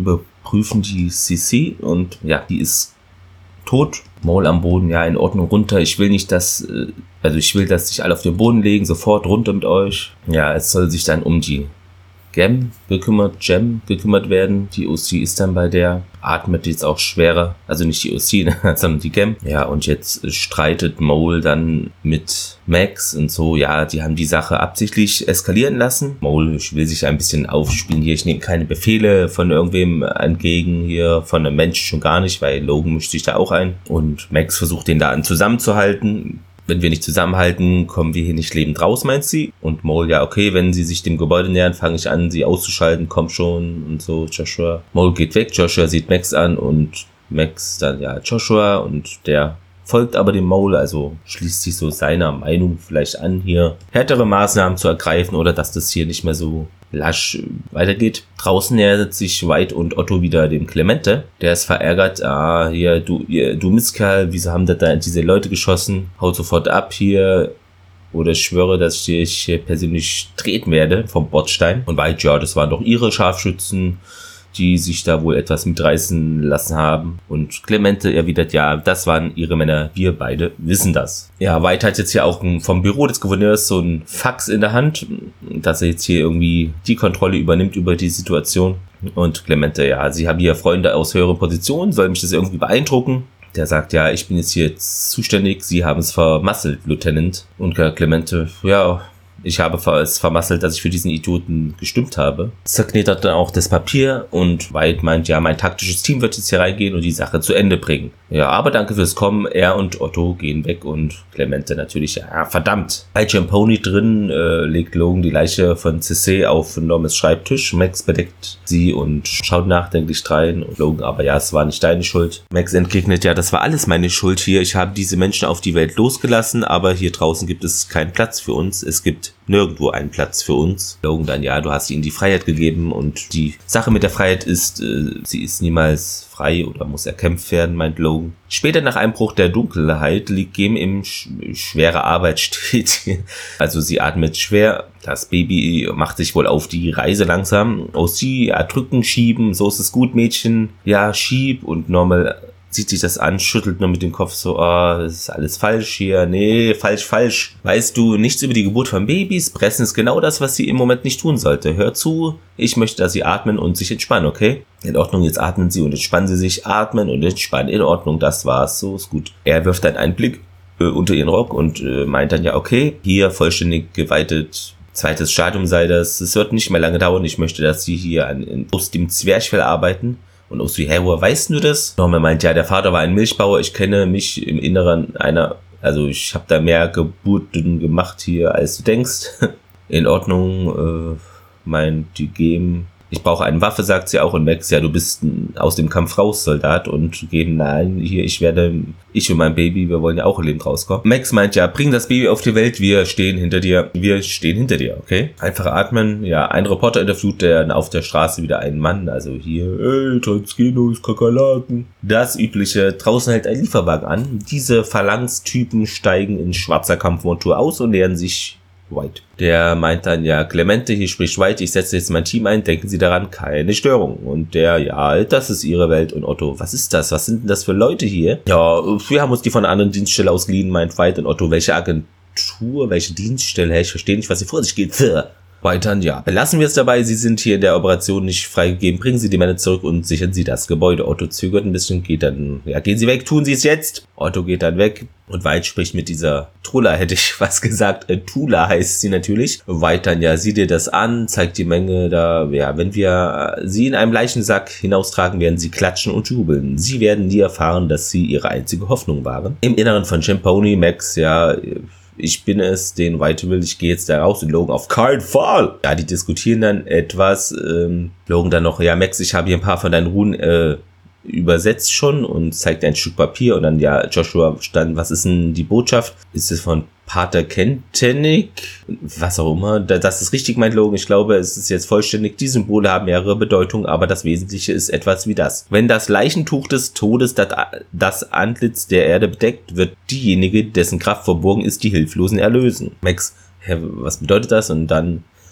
prüfen die C C und ja, die ist tot. Maul am Boden, ja, in Ordnung, runter. Ich will nicht, dass, also ich will, dass sich alle auf den Boden legen, sofort runter mit euch. Ja, es soll sich dann um die Gem gekümmert, Gem gekümmert werden. Die O C ist dann bei der, atmet jetzt auch schwerer, also nicht die O C, sondern die Gem. Ja, und jetzt streitet Maul dann mit Max und so. Ja, die haben die Sache absichtlich eskalieren lassen. Maul will sich ein bisschen aufspielen hier. Ich nehme keine Befehle von irgendwem entgegen hier, von einem Menschen schon gar nicht, weil Logan mischt sich da auch ein. Und Max versucht den da an zusammenzuhalten. Wenn wir nicht zusammenhalten, kommen wir hier nicht lebend raus, meint sie. Und Maul, ja, okay, wenn sie sich dem Gebäude nähern, fange ich an, sie auszuschalten, komm schon und so, Joshua. Maul geht weg, Joshua sieht Max an und Max dann, ja, Joshua und der folgt aber dem Maul, also schließt sich so seiner Meinung vielleicht an, hier härtere Maßnahmen zu ergreifen oder dass das hier nicht mehr so lasch weitergeht. Draußen nähert sich White und Otto wieder dem Clemente. Der ist verärgert. Ah, hier, du, ihr, du Mistkerl, wieso haben da diese Leute geschossen? Haut sofort ab hier. Oder ich schwöre, dass ich hier persönlich treten werde vom Bordstein. Und White, ja, das waren doch ihre Scharfschützen, die sich da wohl etwas mitreißen lassen haben. Und Clemente erwidert, ja, das waren ihre Männer, wir beide wissen das. Ja, White hat jetzt hier auch vom Büro des Gouverneurs so ein Fax in der Hand, dass er jetzt hier irgendwie die Kontrolle übernimmt über die Situation. Und Clemente, ja, sie haben hier Freunde aus höheren Positionen, soll mich das irgendwie beeindrucken? Der sagt, ja, ich bin jetzt hier jetzt zuständig, sie haben es vermasselt, Lieutenant. Und Clemente, ja, ich habe es vermasselt, dass ich für diesen Idioten gestimmt habe. Zerknittert dann auch das Papier und White meint, ja, mein taktisches Team wird jetzt hier reingehen und die Sache zu Ende bringen. Ja, aber danke fürs Kommen. Er und Otto gehen weg und Clemente natürlich, ja, verdammt. Bei Giamponi drin äh, legt Logan die Leiche von Cissé auf Normas Schreibtisch. Max bedeckt sie und schaut nachdenklich drein. Und Logan, aber ja, es war nicht deine Schuld. Max entgegnet, ja, das war alles meine Schuld hier. Ich habe diese Menschen auf die Welt losgelassen, aber hier draußen gibt es keinen Platz für uns. Es gibt nirgendwo einen Platz für uns. Logan dann, ja, du hast ihnen die Freiheit gegeben und die Sache mit der Freiheit ist, äh, sie ist niemals frei oder muss erkämpft werden, meint Logan. Später nach Einbruch der Dunkelheit liegt Gem im sch schwere Arbeit steht. Also sie atmet schwer. Das Baby macht sich wohl auf die Reise langsam. Oh, sie erdrücken, schieben, so ist es gut, Mädchen. Ja, schieb und Normal sieht sich das an, schüttelt nur mit dem Kopf so, ah, oh, das ist alles falsch hier. Nee, falsch, falsch. Weißt du nichts über die Geburt von Babys? Pressen ist genau das, was sie im Moment nicht tun sollte. Hör zu, ich möchte, dass sie atmen und sich entspannen, okay? In Ordnung, jetzt atmen sie und entspannen sie sich, atmen und entspannen. In Ordnung, das war's, so ist gut. Er wirft dann einen Blick äh, unter ihren Rock und äh, meint dann, ja, okay, hier vollständig geweitet. Zweites Stadium sei das. Es wird nicht mehr lange dauern. Ich möchte, dass sie hier an, aus dem Zwerchfell arbeiten. Und auch so, hey, woher weißt du das? Norman meint, ja, der Vater war ein Milchbauer, ich kenne mich im Inneren einer, also ich habe da mehr Geburten gemacht hier, als du denkst. In Ordnung, äh, meint die Gem. Ich brauche eine Waffe, sagt sie auch. Und Max, ja, du bist aus dem Kampf raus, Soldat. Und Gem, nein, hier, ich werde, ich und mein Baby, wir wollen ja auch lebend rauskommen. Max meint, ja, bring das Baby auf die Welt, wir stehen hinter dir, wir stehen hinter dir, okay? Einfach atmen, ja, ein Reporter interviewt dann auf der Straße wieder einen Mann, also hier, ey, Transgenos, Kakerlaken. Das Übliche, draußen hält ein Lieferwagen an. Diese Phalanx-Typen steigen in schwarzer Kampfmontur aus und nähern sich White. Der meint dann, ja, Clemente, hier spricht White, ich setze jetzt mein Team ein, denken Sie daran, keine Störung. Und der, ja, das ist Ihre Welt. Und Otto, was ist das? Was sind denn das für Leute hier? Ja, wir haben uns die von einer anderen Dienststelle ausgeliehen, meint White. Und Otto, welche Agentur, welche Dienststelle? Hey, ich verstehe nicht, was hier vor sich geht. White dann, ja, belassen wir es dabei, Sie sind hier in der Operation nicht freigegeben, bringen Sie die Männer zurück und sichern Sie das Gebäude. Otto zögert ein bisschen, geht dann, ja, gehen Sie weg, tun Sie es jetzt. Otto geht dann weg und White spricht mit dieser Trula, hätte ich was gesagt, äh, Tula heißt sie natürlich. White dann, ja, sieh dir das an, zeigt die Menge da, ja, wenn wir Sie in einem Leichensack hinaustragen, werden Sie klatschen und jubeln. Sie werden nie erfahren, dass Sie Ihre einzige Hoffnung waren. Im Inneren von Giamponi, Max, ja, ich bin es, den White will, ich gehe jetzt da raus und Logan auf keinen Fall. Ja, die diskutieren dann etwas. Ähm, Logan dann noch, ja, Max, ich habe hier ein paar von deinen Runen äh, übersetzt schon und zeigt ein Stück Papier und dann, ja, Joshua stand, was ist denn die Botschaft? Ist es von Pater Kentenich? Was auch immer. Das ist richtig, meint Logan. Ich glaube, es ist jetzt vollständig. Die Symbole haben mehrere Bedeutungen, aber das Wesentliche ist etwas wie das. Wenn das Leichentuch des Todes das, das Antlitz der Erde bedeckt, wird diejenige, dessen Kraft verborgen ist, die Hilflosen erlösen. Max, hä, was bedeutet das? Und dann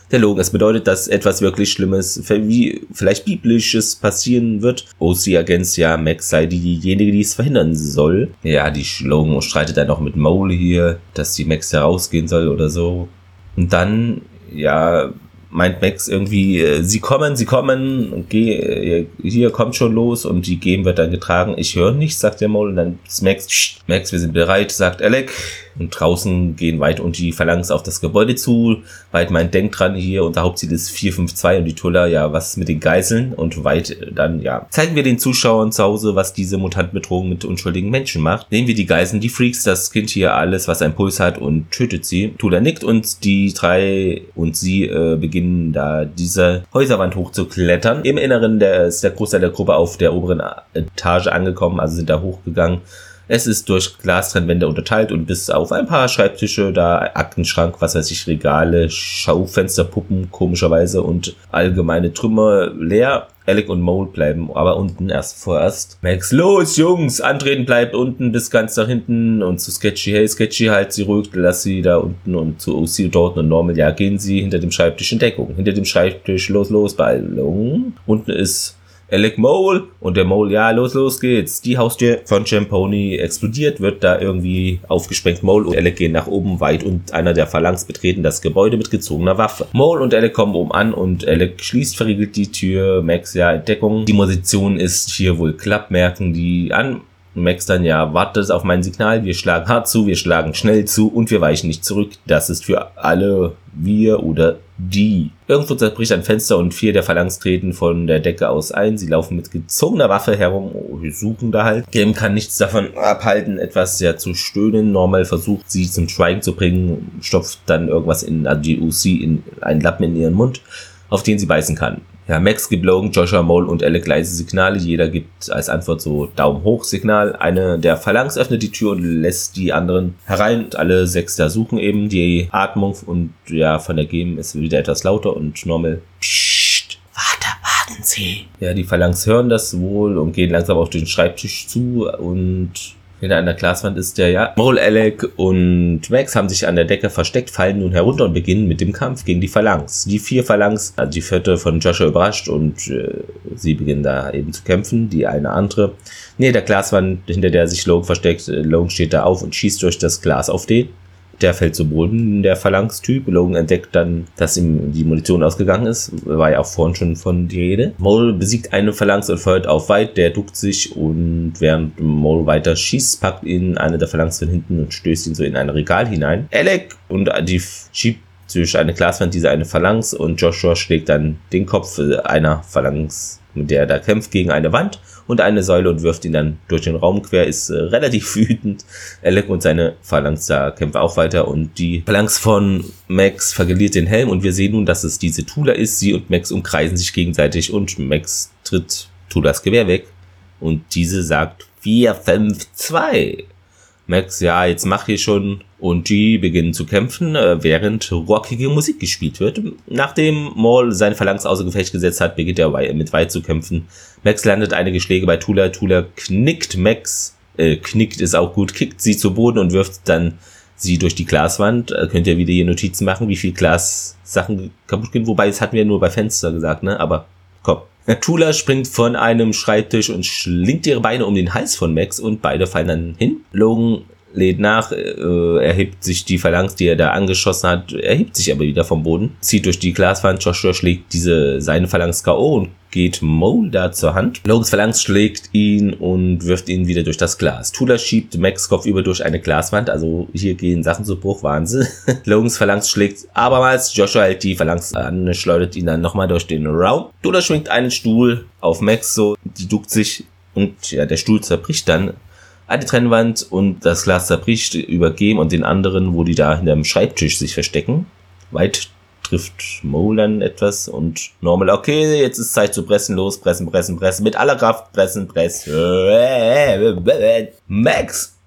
der Logan. Es bedeutet, dass etwas wirklich Schlimmes, wie vielleicht Biblisches passieren wird. O C ergänzt ja, Max sei diejenige, die es verhindern soll. Ja, die Logan streitet dann auch mit Mole hier, dass die Max da rausgehen soll oder so. Und dann, ja, meint Max irgendwie, äh, sie kommen, sie kommen, und geh, äh, hier kommt schon los, und die Game wird dann getragen. Ich höre nichts, sagt der Mole, und dann ist Max, Psst, Max, wir sind bereit, sagt Alec. Und draußen gehen White und die Phalanx auf das Gebäude zu. White meint, denkt dran hier, unser Hauptziel ist vier fünf zwei, und die Tuller, ja, was ist mit den Geiseln? Und White dann, ja, zeigen wir den Zuschauern zu Hause, was diese Mutantenbedrohung mit unschuldigen Menschen macht. Nehmen wir die Geiseln, die Freaks, das Kind hier, alles, was einen Puls hat, und tötet sie. Tuller nickt, und die drei und sie äh, beginnen da diese Häuserwand hochzuklettern. Im Inneren der, ist der Großteil der Gruppe auf der oberen Etage angekommen, also sind da hochgegangen. Es ist durch Glastrennwände unterteilt und bis auf ein paar Schreibtische, da Aktenschrank, was weiß ich, Regale, Schaufenster, Puppen, komischerweise, und allgemeine Trümmer leer. Alec und Mole bleiben aber unten erst vorerst. Max, los Jungs, antreten, bleibt unten bis ganz nach hinten, und zu Sketchy, hey Sketchy, halt sie ruhig, lass sie da unten, und zu O C dort und Normal, ja, gehen sie hinter dem Schreibtisch in Deckung. Hinter dem Schreibtisch, los, los, Ballung. Unten ist Alec, Mole, und der Mole, ja, los, los geht's. Die Haustür von Champoni explodiert, wird da irgendwie aufgesprengt. Mole und Alec gehen nach oben weit, und einer der Phalanx betreten das Gebäude mit gezogener Waffe. Mole und Alec kommen oben an, und Alec schließt, verriegelt die Tür. Max, ja, Entdeckung. Die Position ist hier wohl Klappmerken, die an Max dann, ja, wartet auf mein Signal, wir schlagen hart zu, wir schlagen schnell zu, und wir weichen nicht zurück. Das ist für alle wir oder die. Irgendwo zerbricht ein Fenster, und vier der Phalanx treten von der Decke aus ein. Sie laufen mit gezogener Waffe herum, oh, wir suchen da halt. Game kann nichts davon abhalten, etwas ja zu stöhnen. Normal versucht, sie zum Schweigen zu bringen, stopft dann irgendwas in, also die O C in einen Lappen in ihren Mund, auf den sie beißen kann. Ja, Max gibt Logan, Joshua, Mole und Alec leise Signale. Jeder gibt als Antwort so Daumen hoch Signal. Eine der Phalanx öffnet die Tür und lässt die anderen herein. Und alle sechs da suchen eben die Atmung, und ja, von der Game ist wieder etwas lauter, und Normal, pssst, warte, warten Sie. Ja, die Phalanx hören das wohl und gehen langsam auf den Schreibtisch zu, und hinter einer Glaswand ist der, ja. Mole, Alec und Max haben sich an der Decke versteckt, fallen nun herunter und beginnen mit dem Kampf gegen die Phalanx. Die vier Phalanx, also die vierte von Joshua überrascht, und äh, sie beginnen da eben zu kämpfen, die eine andere. Nee, der Glaswand, hinter der sich Logan versteckt, Logan steht da auf und schießt durch das Glas auf den. Der fällt zu Boden, der Phalanx-Typ. Logan entdeckt dann, dass ihm die Munition ausgegangen ist. War ja auch vorhin schon von die Rede. Mole besiegt eine Phalanx und feuert auf White. Der duckt sich, und während Mole weiter schießt, packt ihn eine der Phalanx von hinten und stößt ihn so in ein Regal hinein. Alec und die schiebt durch eine Glaswand diese eine Phalanx, und Joshua schlägt dann den Kopf einer Phalanx, mit der er da kämpft, gegen eine Wand und eine Säule und wirft ihn dann durch den Raum quer, ist äh, relativ wütend. Alec und seine Phalanx da kämpfen auch weiter, und die Phalanx von Max verliert den Helm, und wir sehen nun, dass es diese Tula ist. Sie und Max umkreisen sich gegenseitig, und Max tritt Tulas Gewehr weg, und diese sagt vier fünf zwei. Max, ja, jetzt mach hier schon, und die beginnen zu kämpfen, während rockige Musik gespielt wird. Nachdem Mole seine Phalanx außer Gefecht gesetzt hat, beginnt er mit White zu kämpfen. Max landet einige Schläge bei Tula. Tula knickt Max, äh, knickt ist auch gut, kickt sie zu Boden und wirft dann sie durch die Glaswand. Äh, könnt ihr wieder hier Notizen machen, wie viel Glassachen kaputt gehen. Wobei, das hatten wir nur bei Fenster gesagt, ne? Aber komm. Tula springt von einem Schreibtisch und schlingt ihre Beine um den Hals von Max, und beide fallen dann hin. Logan lädt nach, äh, erhebt sich die Phalanx, die er da angeschossen hat, erhebt sich aber wieder vom Boden, zieht durch die Glaswand. Joshua schlägt diese seine Phalanx K O und geht Mole da zur Hand. Logans Phalanx schlägt ihn und wirft ihn wieder durch das Glas. Tula schiebt Max Kopf über durch eine Glaswand, also hier gehen Sachen zu Bruch, Wahnsinn. Logans Phalanx schlägt abermals, Joshua hält die Phalanx an, schleudert ihn dann nochmal durch den Raum. Tula schwingt einen Stuhl auf Max so, die duckt sich, und ja, der Stuhl zerbricht dann. Eine Trennwand und das Glas zerbricht über Game und den anderen, wo die da hinter dem Schreibtisch sich verstecken. White trifft Mole dann etwas und Normal, okay, jetzt ist Zeit zu pressen, los, pressen, pressen, pressen, mit aller Kraft pressen, pressen. Max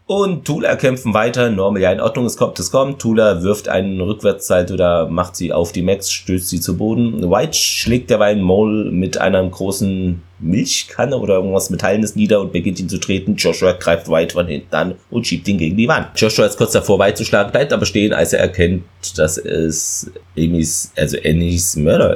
Und Tula kämpfen weiter. Normal, ja, in Ordnung, es kommt, es kommt. Tula wirft einen Rückwärtssalto, da macht sie auf die Max, stößt sie zu Boden. White schlägt derweil Mole mit einer großen Milchkanne oder irgendwas Metallenes nieder und beginnt ihn zu treten. Joshua greift White von hinten an und schiebt ihn gegen die Wand. Joshua ist kurz davor, White zu schlagen, bleibt aber stehen, als er erkennt, dass es Amy's, also Annies Mörder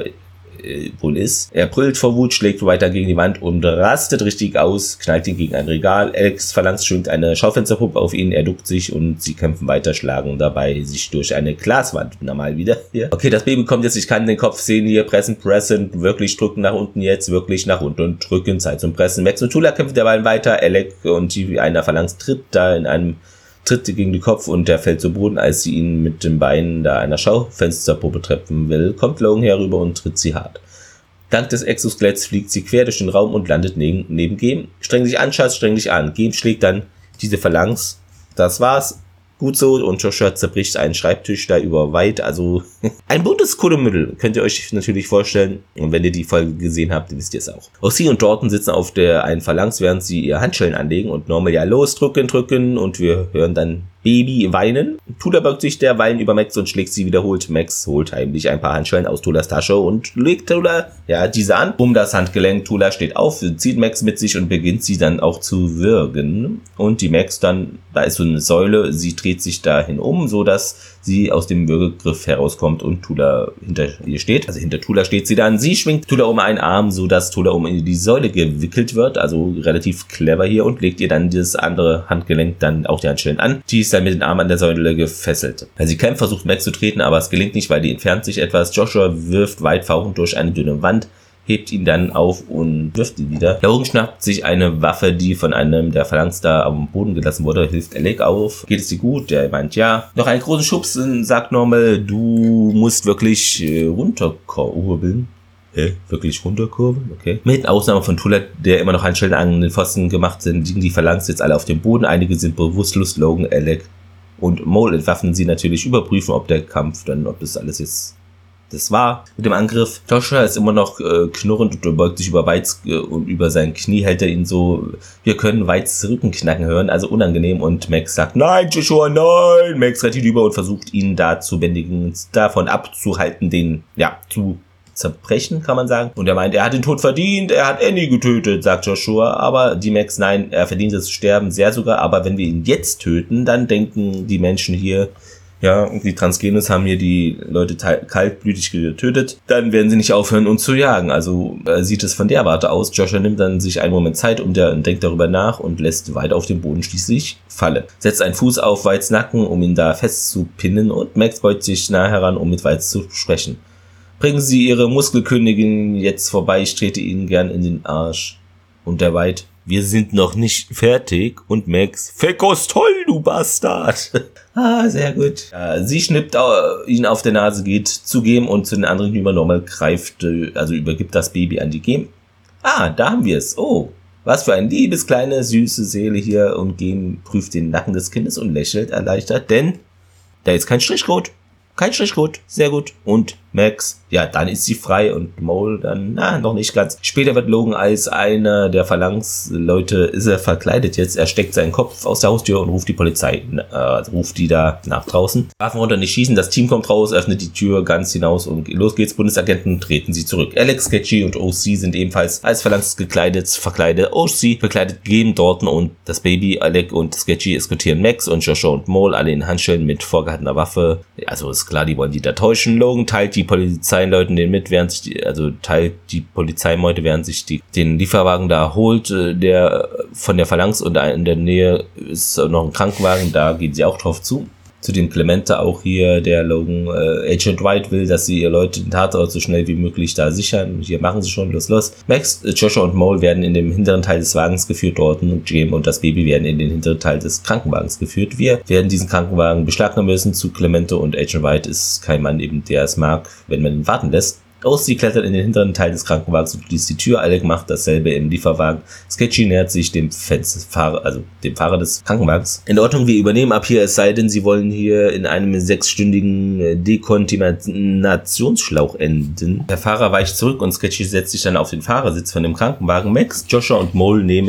wohl ist. Er brüllt vor Wut, schlägt weiter gegen die Wand und rastet richtig aus, knallt ihn gegen ein Regal. Alex Phalanx schwingt eine Schaufensterpuppe auf ihn, er duckt sich und sie kämpfen weiter, schlagen dabei sich durch eine Glaswand. Normal wieder hier. Okay, das Baby kommt jetzt, ich kann den Kopf sehen hier, pressen, pressen, wirklich drücken nach unten jetzt, wirklich nach unten und drücken, Zeit zum Pressen. Max und Tula kämpfen derweil weiter, Alex und die einer Phalanx tritt da in einem tritt gegen den Kopf und der fällt zu Boden, als sie ihn mit den Beinen da einer Schaufensterpuppe treffen will, kommt Logan herüber und tritt sie hart. Dank des Exoskeletts fliegt sie quer durch den Raum und landet neben, neben Game. Streng dich an, Schatz, streng dich an. Game schlägt dann diese Phalanx. Das war's. Gut so. Und Joshua zerbricht einen Schreibtisch da über White. Also ein buntes Kuddelmuddel. Könnt ihr euch natürlich vorstellen. Und wenn ihr die Folge gesehen habt, wisst ihr es auch. Ossie und Jordan sitzen auf der einen Phalanx, während sie ihr Handschellen anlegen. Und Normal ja los, drücken, drücken. Und wir hören dann Baby weinen. Tula beugt sich derweilen über Max und schlägt sie wiederholt. Max holt heimlich ein paar Handschellen aus Tulas Tasche und legt Tula, ja, diese an, um das Handgelenk. Tula steht auf, zieht Max mit sich und beginnt sie dann auch zu würgen. Und die Max dann, da ist so eine Säule, sie dreht sich dahin um, so dass sie aus dem Würgegriff herauskommt und Tula hinter ihr steht. Also hinter Tula steht sie dann. Sie schwingt Tula um einen Arm, so dass Tula um die Säule gewickelt wird. Also relativ clever hier und legt ihr dann dieses andere Handgelenk dann auch die Handschellen an. Die ist dann mit den Armen an der Säule gefesselt. Also sie kämpft, versucht Max zu treten, aber es gelingt nicht, weil die entfernt sich etwas. Joshua wirft White fauchend durch eine dünne Wand, hebt ihn dann auf und wirft ihn wieder. Logan schnappt sich eine Waffe, die von einem der Phalanx da am Boden gelassen wurde, hilft Alec auf. Geht es dir gut? Der meint ja. Noch einen großen Schubs, sagt Normal, du musst wirklich äh, runterkurbeln. Hä? Wirklich runterkurbeln? Okay. Mit Ausnahme von Tula, der immer noch Handschellen an den Pfosten gemacht sind, liegen die Phalanx jetzt alle auf dem Boden. Einige sind bewusstlos. Logan, Alec und Mole entwaffnen sie natürlich, überprüfen, ob der Kampf dann, ob das alles jetzt das war. Mit dem Angriff, Joshua ist immer noch äh, knurrend und beugt sich über Weiz äh, und über sein Knie hält er ihn so, wir können Weiz Rücken knacken hören, also unangenehm, und Max sagt, nein, Joshua, nein! Max rennt über und versucht ihn da zu bändigen, davon abzuhalten, den, ja, zu zerbrechen, kann man sagen. Und er meint, er hat den Tod verdient, er hat Annie getötet, sagt Joshua, aber die Max, nein, er verdient es zu sterben, sehr sogar, aber wenn wir ihn jetzt töten, dann denken die Menschen hier, ja, die Transgenes haben hier die Leute kaltblütig getötet, dann werden sie nicht aufhören, uns zu jagen. Also äh, sieht es von der Warte aus. Joshua nimmt dann sich einen Moment Zeit um der, und denkt darüber nach und lässt weiter auf dem Boden schließlich fallen. Setzt einen Fuß auf Whites Nacken, um ihn da festzupinnen, und Max beugt sich nah heran, um mit Whites zu sprechen. Bringen Sie Ihre Muskelkönigin jetzt vorbei, ich trete Ihnen gern in den Arsch. Und der White, wir sind noch nicht fertig. Und Max, Fekos toll, du Bastard. Ah, sehr gut. Ja, sie schnippt uh, ihn auf der Nase, geht zu Game und zu den anderen über Normal greift, uh, also übergibt das Baby an die Game. Ah, da haben wir es. Oh, was für eine liebes, kleine, süße Seele hier. Und Game prüft den Nacken des Kindes und lächelt erleichtert, denn da ist kein Strichcode. Kein Strichcode, sehr gut. Und Max, ja, dann ist sie frei, und Mole dann, na, noch nicht ganz. Später wird Logan als einer der Phalanx-Leute, ist er verkleidet jetzt. Er steckt seinen Kopf aus der Haustür und ruft die Polizei, äh, ruft die da nach draußen. Waffen runter, nicht schießen, das Team kommt raus, öffnet die Tür ganz hinaus und los geht's. Bundesagenten treten sie zurück. Alex, Sketchy und O C sind ebenfalls als Phalanx gekleidet, verkleidet. O C verkleidet gehen Dorton und das Baby. Alec und Sketchy eskortieren Max und Joshua und Mole, alle in Handschellen mit vorgehaltener Waffe. Also ist klar, die wollen die da täuschen. Logan teilt die Polizeileuten den mit, während sich die, also teilt die Polizeimeute, während sich die, den Lieferwagen da holt, der von der Phalanx, und in der Nähe ist noch ein Krankenwagen, da geht sie auch drauf zu. Zudem Clemente auch hier, der Logan, äh, Agent White will, dass sie ihr Leute den Tatort so schnell wie möglich da sichern. Hier machen sie schon, los, los. Max, Joshua und Mole werden in den hinteren Teil des Wagens geführt, dort, und Jim und das Baby werden in den hinteren Teil des Krankenwagens geführt. Wir werden diesen Krankenwagen beschlagnahmen müssen zu Clemente, und Agent White ist kein Mann eben, der es mag, wenn man ihn warten lässt. Ossie klettert in den hinteren Teil des Krankenwagens und schließt die Tür. Alec macht dasselbe im Lieferwagen. Sketchy nähert sich dem Fahrer, also dem Fahrer des Krankenwagens. In Ordnung, wir übernehmen ab hier, es sei denn, Sie wollen hier in einem sechsstündigen Dekontaminationsschlauch enden. Der Fahrer weicht zurück und Sketchy setzt sich dann auf den Fahrersitz von dem Krankenwagen. Max, Joshua und Mole nehmen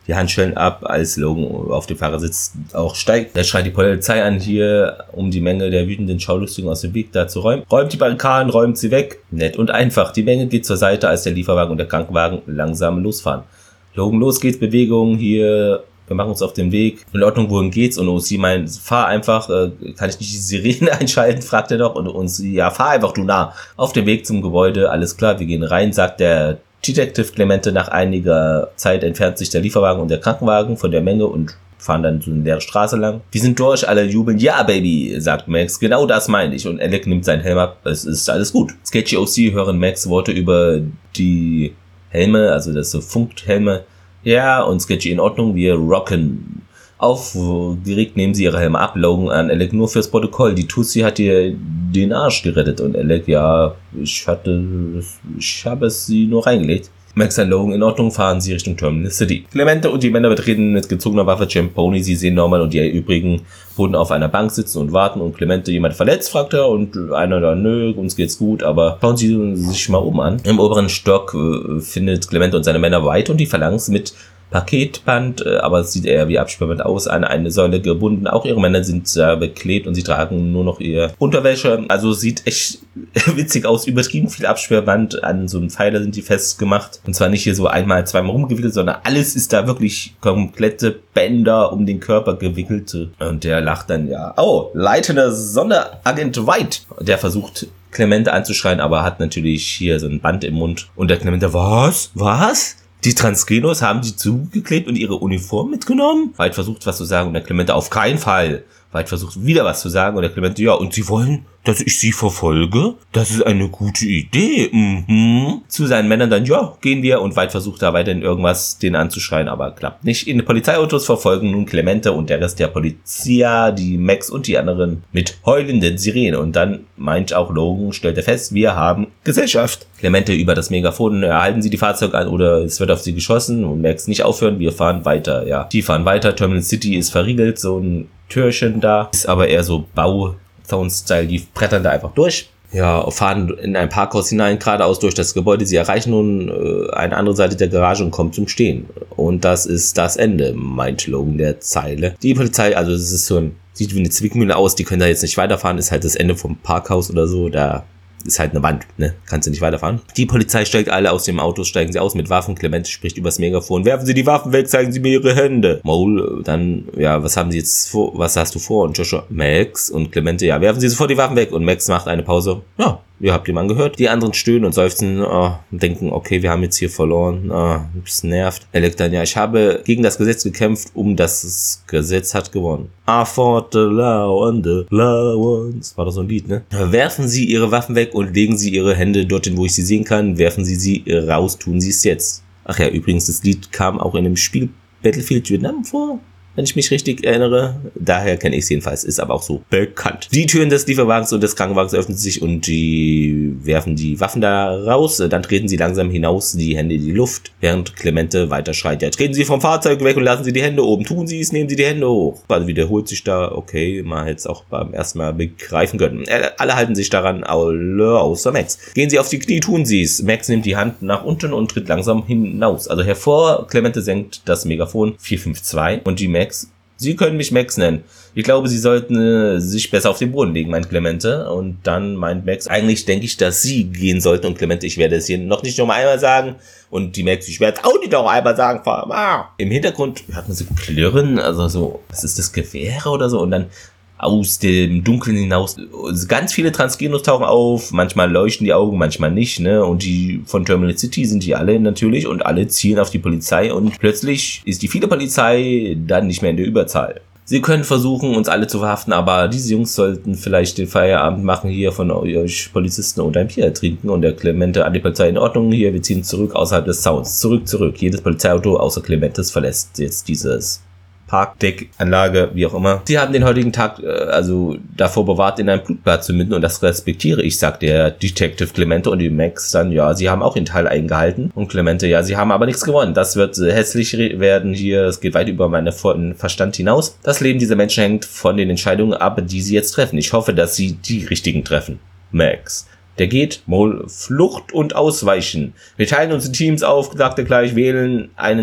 die Handschellen ab, als Logan auf dem Fahrersitz auch steigt. Er schreit die Polizei an, hier, um die Menge der wütenden Schaulustigen aus dem Weg da zu räumen. Räumt die Barrikaden, räumt sie weg. Nett und einfach. Die Menge geht zur Seite, als der Lieferwagen und der Krankenwagen langsam losfahren. Logan, los geht's, Bewegung, hier... Wir machen uns auf den Weg. In Ordnung, wohin geht's? Und sie meint, fahr einfach, äh, kann ich nicht die Sirene einschalten? Fragt er doch. Und uns, ja, fahr einfach, du nah. Auf dem Weg zum Gebäude, alles klar, wir gehen rein, sagt der Detective Clemente. Nach einiger Zeit entfernt sich der Lieferwagen und der Krankenwagen von der Menge und fahren dann so eine leere Straße lang. Wir sind durch, alle jubeln. Ja, Baby, sagt Max. Genau das meine ich. Und Alec nimmt seinen Helm ab. Es ist alles gut. Sketchy O C hören Max Worte über die Helme, also das so Funkhelme. Ja, und Sketchy in Ordnung, wir rocken. Aufgeregt nehmen sie ihre Helme ab, Logan an Alec nur fürs Protokoll. Die Tussi hat ihr den Arsch gerettet und Alec, ja, ich hatte, ich habe es sie nur reingelegt. Max und Logan in Ordnung, fahren sie Richtung Terminal City. Clemente und die Männer betreten mit gezogener Waffe Ciamponi, sie sehen Norman und die übrigen Boden auf einer Bank sitzen und warten und Clemente, jemand verletzt, fragt er und einer da, nö, uns geht's gut, aber schauen sie sich mal oben an. Im oberen Stock äh, findet Clemente und seine Männer White und die Phalanx mit Paketband, äh, aber es sieht eher wie Absperrband aus, an eine Säule gebunden. Auch ihre Männer sind äh, beklebt und sie tragen nur noch ihr Unterwäsche. Also sieht echt witzig aus, übertrieben viel Absperrband. An so einem Pfeiler sind die festgemacht. Und zwar nicht hier so einmal, zweimal rumgewickelt, sondern alles ist da wirklich komplette Bänder um den Körper gewickelt. Und der lacht dann, ja, oh, leitender Sonderagent White. Der versucht Clemente anzuschreien, aber hat natürlich hier so ein Band im Mund. Und der Clemente, was? Was? Die Transgenos haben sie zugeklebt und ihre Uniform mitgenommen? White versucht was zu sagen und der Clemente, auf keinen Fall. White versucht wieder was zu sagen und der Clemente, ja, und sie wollen, dass ich sie verfolge? Das ist eine gute Idee. Mhm. Zu seinen Männern dann, ja, gehen wir. Und White versucht da weiterhin irgendwas den anzuschreien, aber klappt nicht. In den Polizeiautos verfolgen nun Clemente und der Rest der Polizia, die Max und die anderen mit heulenden Sirenen. Und dann meint auch Logan, stellt er fest, wir haben Gesellschaft. Clemente über das Megafon, erhalten Sie die Fahrzeuge an oder es wird auf sie geschossen und Max nicht aufhören, wir fahren weiter. Ja, die fahren weiter, Terminal City ist verriegelt, so ein Türchen da, ist aber eher so Bau-Sound-Style, die brettern da einfach durch. Ja, fahren in ein Parkhaus hinein, geradeaus durch das Gebäude. Sie erreichen nun äh, eine andere Seite der Garage und kommen zum Stehen. Und das ist das Ende, meint Logan der Zeile. Die Polizei, also es ist so ein, sieht wie eine Zwickmühle aus, die können da jetzt nicht weiterfahren, ist halt das Ende vom Parkhaus oder so, da ist halt eine Wand, ne? Kannst du nicht weiterfahren. Die Polizei steigt alle aus dem Auto, steigen sie aus mit Waffen. Clemente spricht übers Megafon. Werfen Sie die Waffen weg, zeigen Sie mir Ihre Hände. Maul, dann, ja, was haben Sie jetzt vor, was hast du vor? Und Joshua, Max und Clemente, ja, werfen Sie sofort die Waffen weg. Und Max macht eine Pause. Ja, ihr habt den angehört. Die anderen stöhnen und seufzen oh, und denken, okay, wir haben jetzt hier verloren. Oh, das nervt. Alec dann, ja, ich habe gegen das Gesetz gekämpft, um das Gesetz hat gewonnen. I fought the law and the law ones. War doch so ein Lied, ne? Werfen Sie Ihre Waffen weg und legen Sie Ihre Hände dorthin, wo ich sie sehen kann. Werfen Sie sie raus, tun Sie es jetzt. Ach ja, übrigens, das Lied kam auch in dem Spiel Battlefield Vietnam vor, wenn ich mich richtig erinnere. Daher kenne ich es jedenfalls, ist aber auch so bekannt. Die Türen des Lieferwagens und des Krankenwagens öffnen sich und die werfen die Waffen da raus. Dann treten sie langsam hinaus, die Hände in die Luft, während Clemente weiter schreit. Ja, treten Sie vom Fahrzeug weg und lassen Sie die Hände oben. Tun Sie es, nehmen Sie die Hände hoch. Also wiederholt sich da, okay, man hätte es auch beim ersten Mal begreifen können. Alle halten sich daran, außer Max. Gehen Sie auf die Knie, tun Sie es. Max nimmt die Hand nach unten und tritt langsam hinaus. Also hervor, Clemente senkt das Megafon vier fünf zwei und die Max, Sie können mich Max nennen. Ich glaube, Sie sollten äh, sich besser auf den Boden legen, meint Clemente. Und dann meint Max, eigentlich denke ich, dass Sie gehen sollten. Und Clemente, ich werde es hier noch nicht noch einmal sagen. Und die Max, ich werde es auch nicht noch einmal sagen. Ah. Im Hintergrund hört man so Klirren, also so, was ist das, Gewehre oder so? Und dann aus dem Dunkeln hinaus, ganz viele Transgenos tauchen auf, manchmal leuchten die Augen, manchmal nicht, ne, und die von Terminal City sind die alle natürlich und alle zielen auf die Polizei und plötzlich ist die viele Polizei dann nicht mehr in der Überzahl. Sie können versuchen, uns alle zu verhaften, aber diese Jungs sollten vielleicht den Feierabend machen hier von euch Polizisten und ein Bier trinken und der Clemente an die Polizei in Ordnung, hier, wir ziehen zurück außerhalb des Zauns, zurück, zurück, jedes Polizeiauto außer Clementes verlässt jetzt dieses Parkdeckanlage, wie auch immer. Sie haben den heutigen Tag äh, also davor bewahrt, in ein Blutbad zu münden und das respektiere ich, sagt der Detective Clemente und die Max dann, ja, sie haben auch den Teil eingehalten und Clemente, ja, sie haben aber nichts gewonnen. Das wird äh, hässlich werden hier, es geht weit über meinen Verstand hinaus. Das Leben dieser Menschen hängt von den Entscheidungen ab, die sie jetzt treffen. Ich hoffe, dass sie die richtigen treffen. Max. Der geht, Mol, Flucht und Ausweichen. Wir teilen uns in Teams auf, sagt er gleich, wählen einen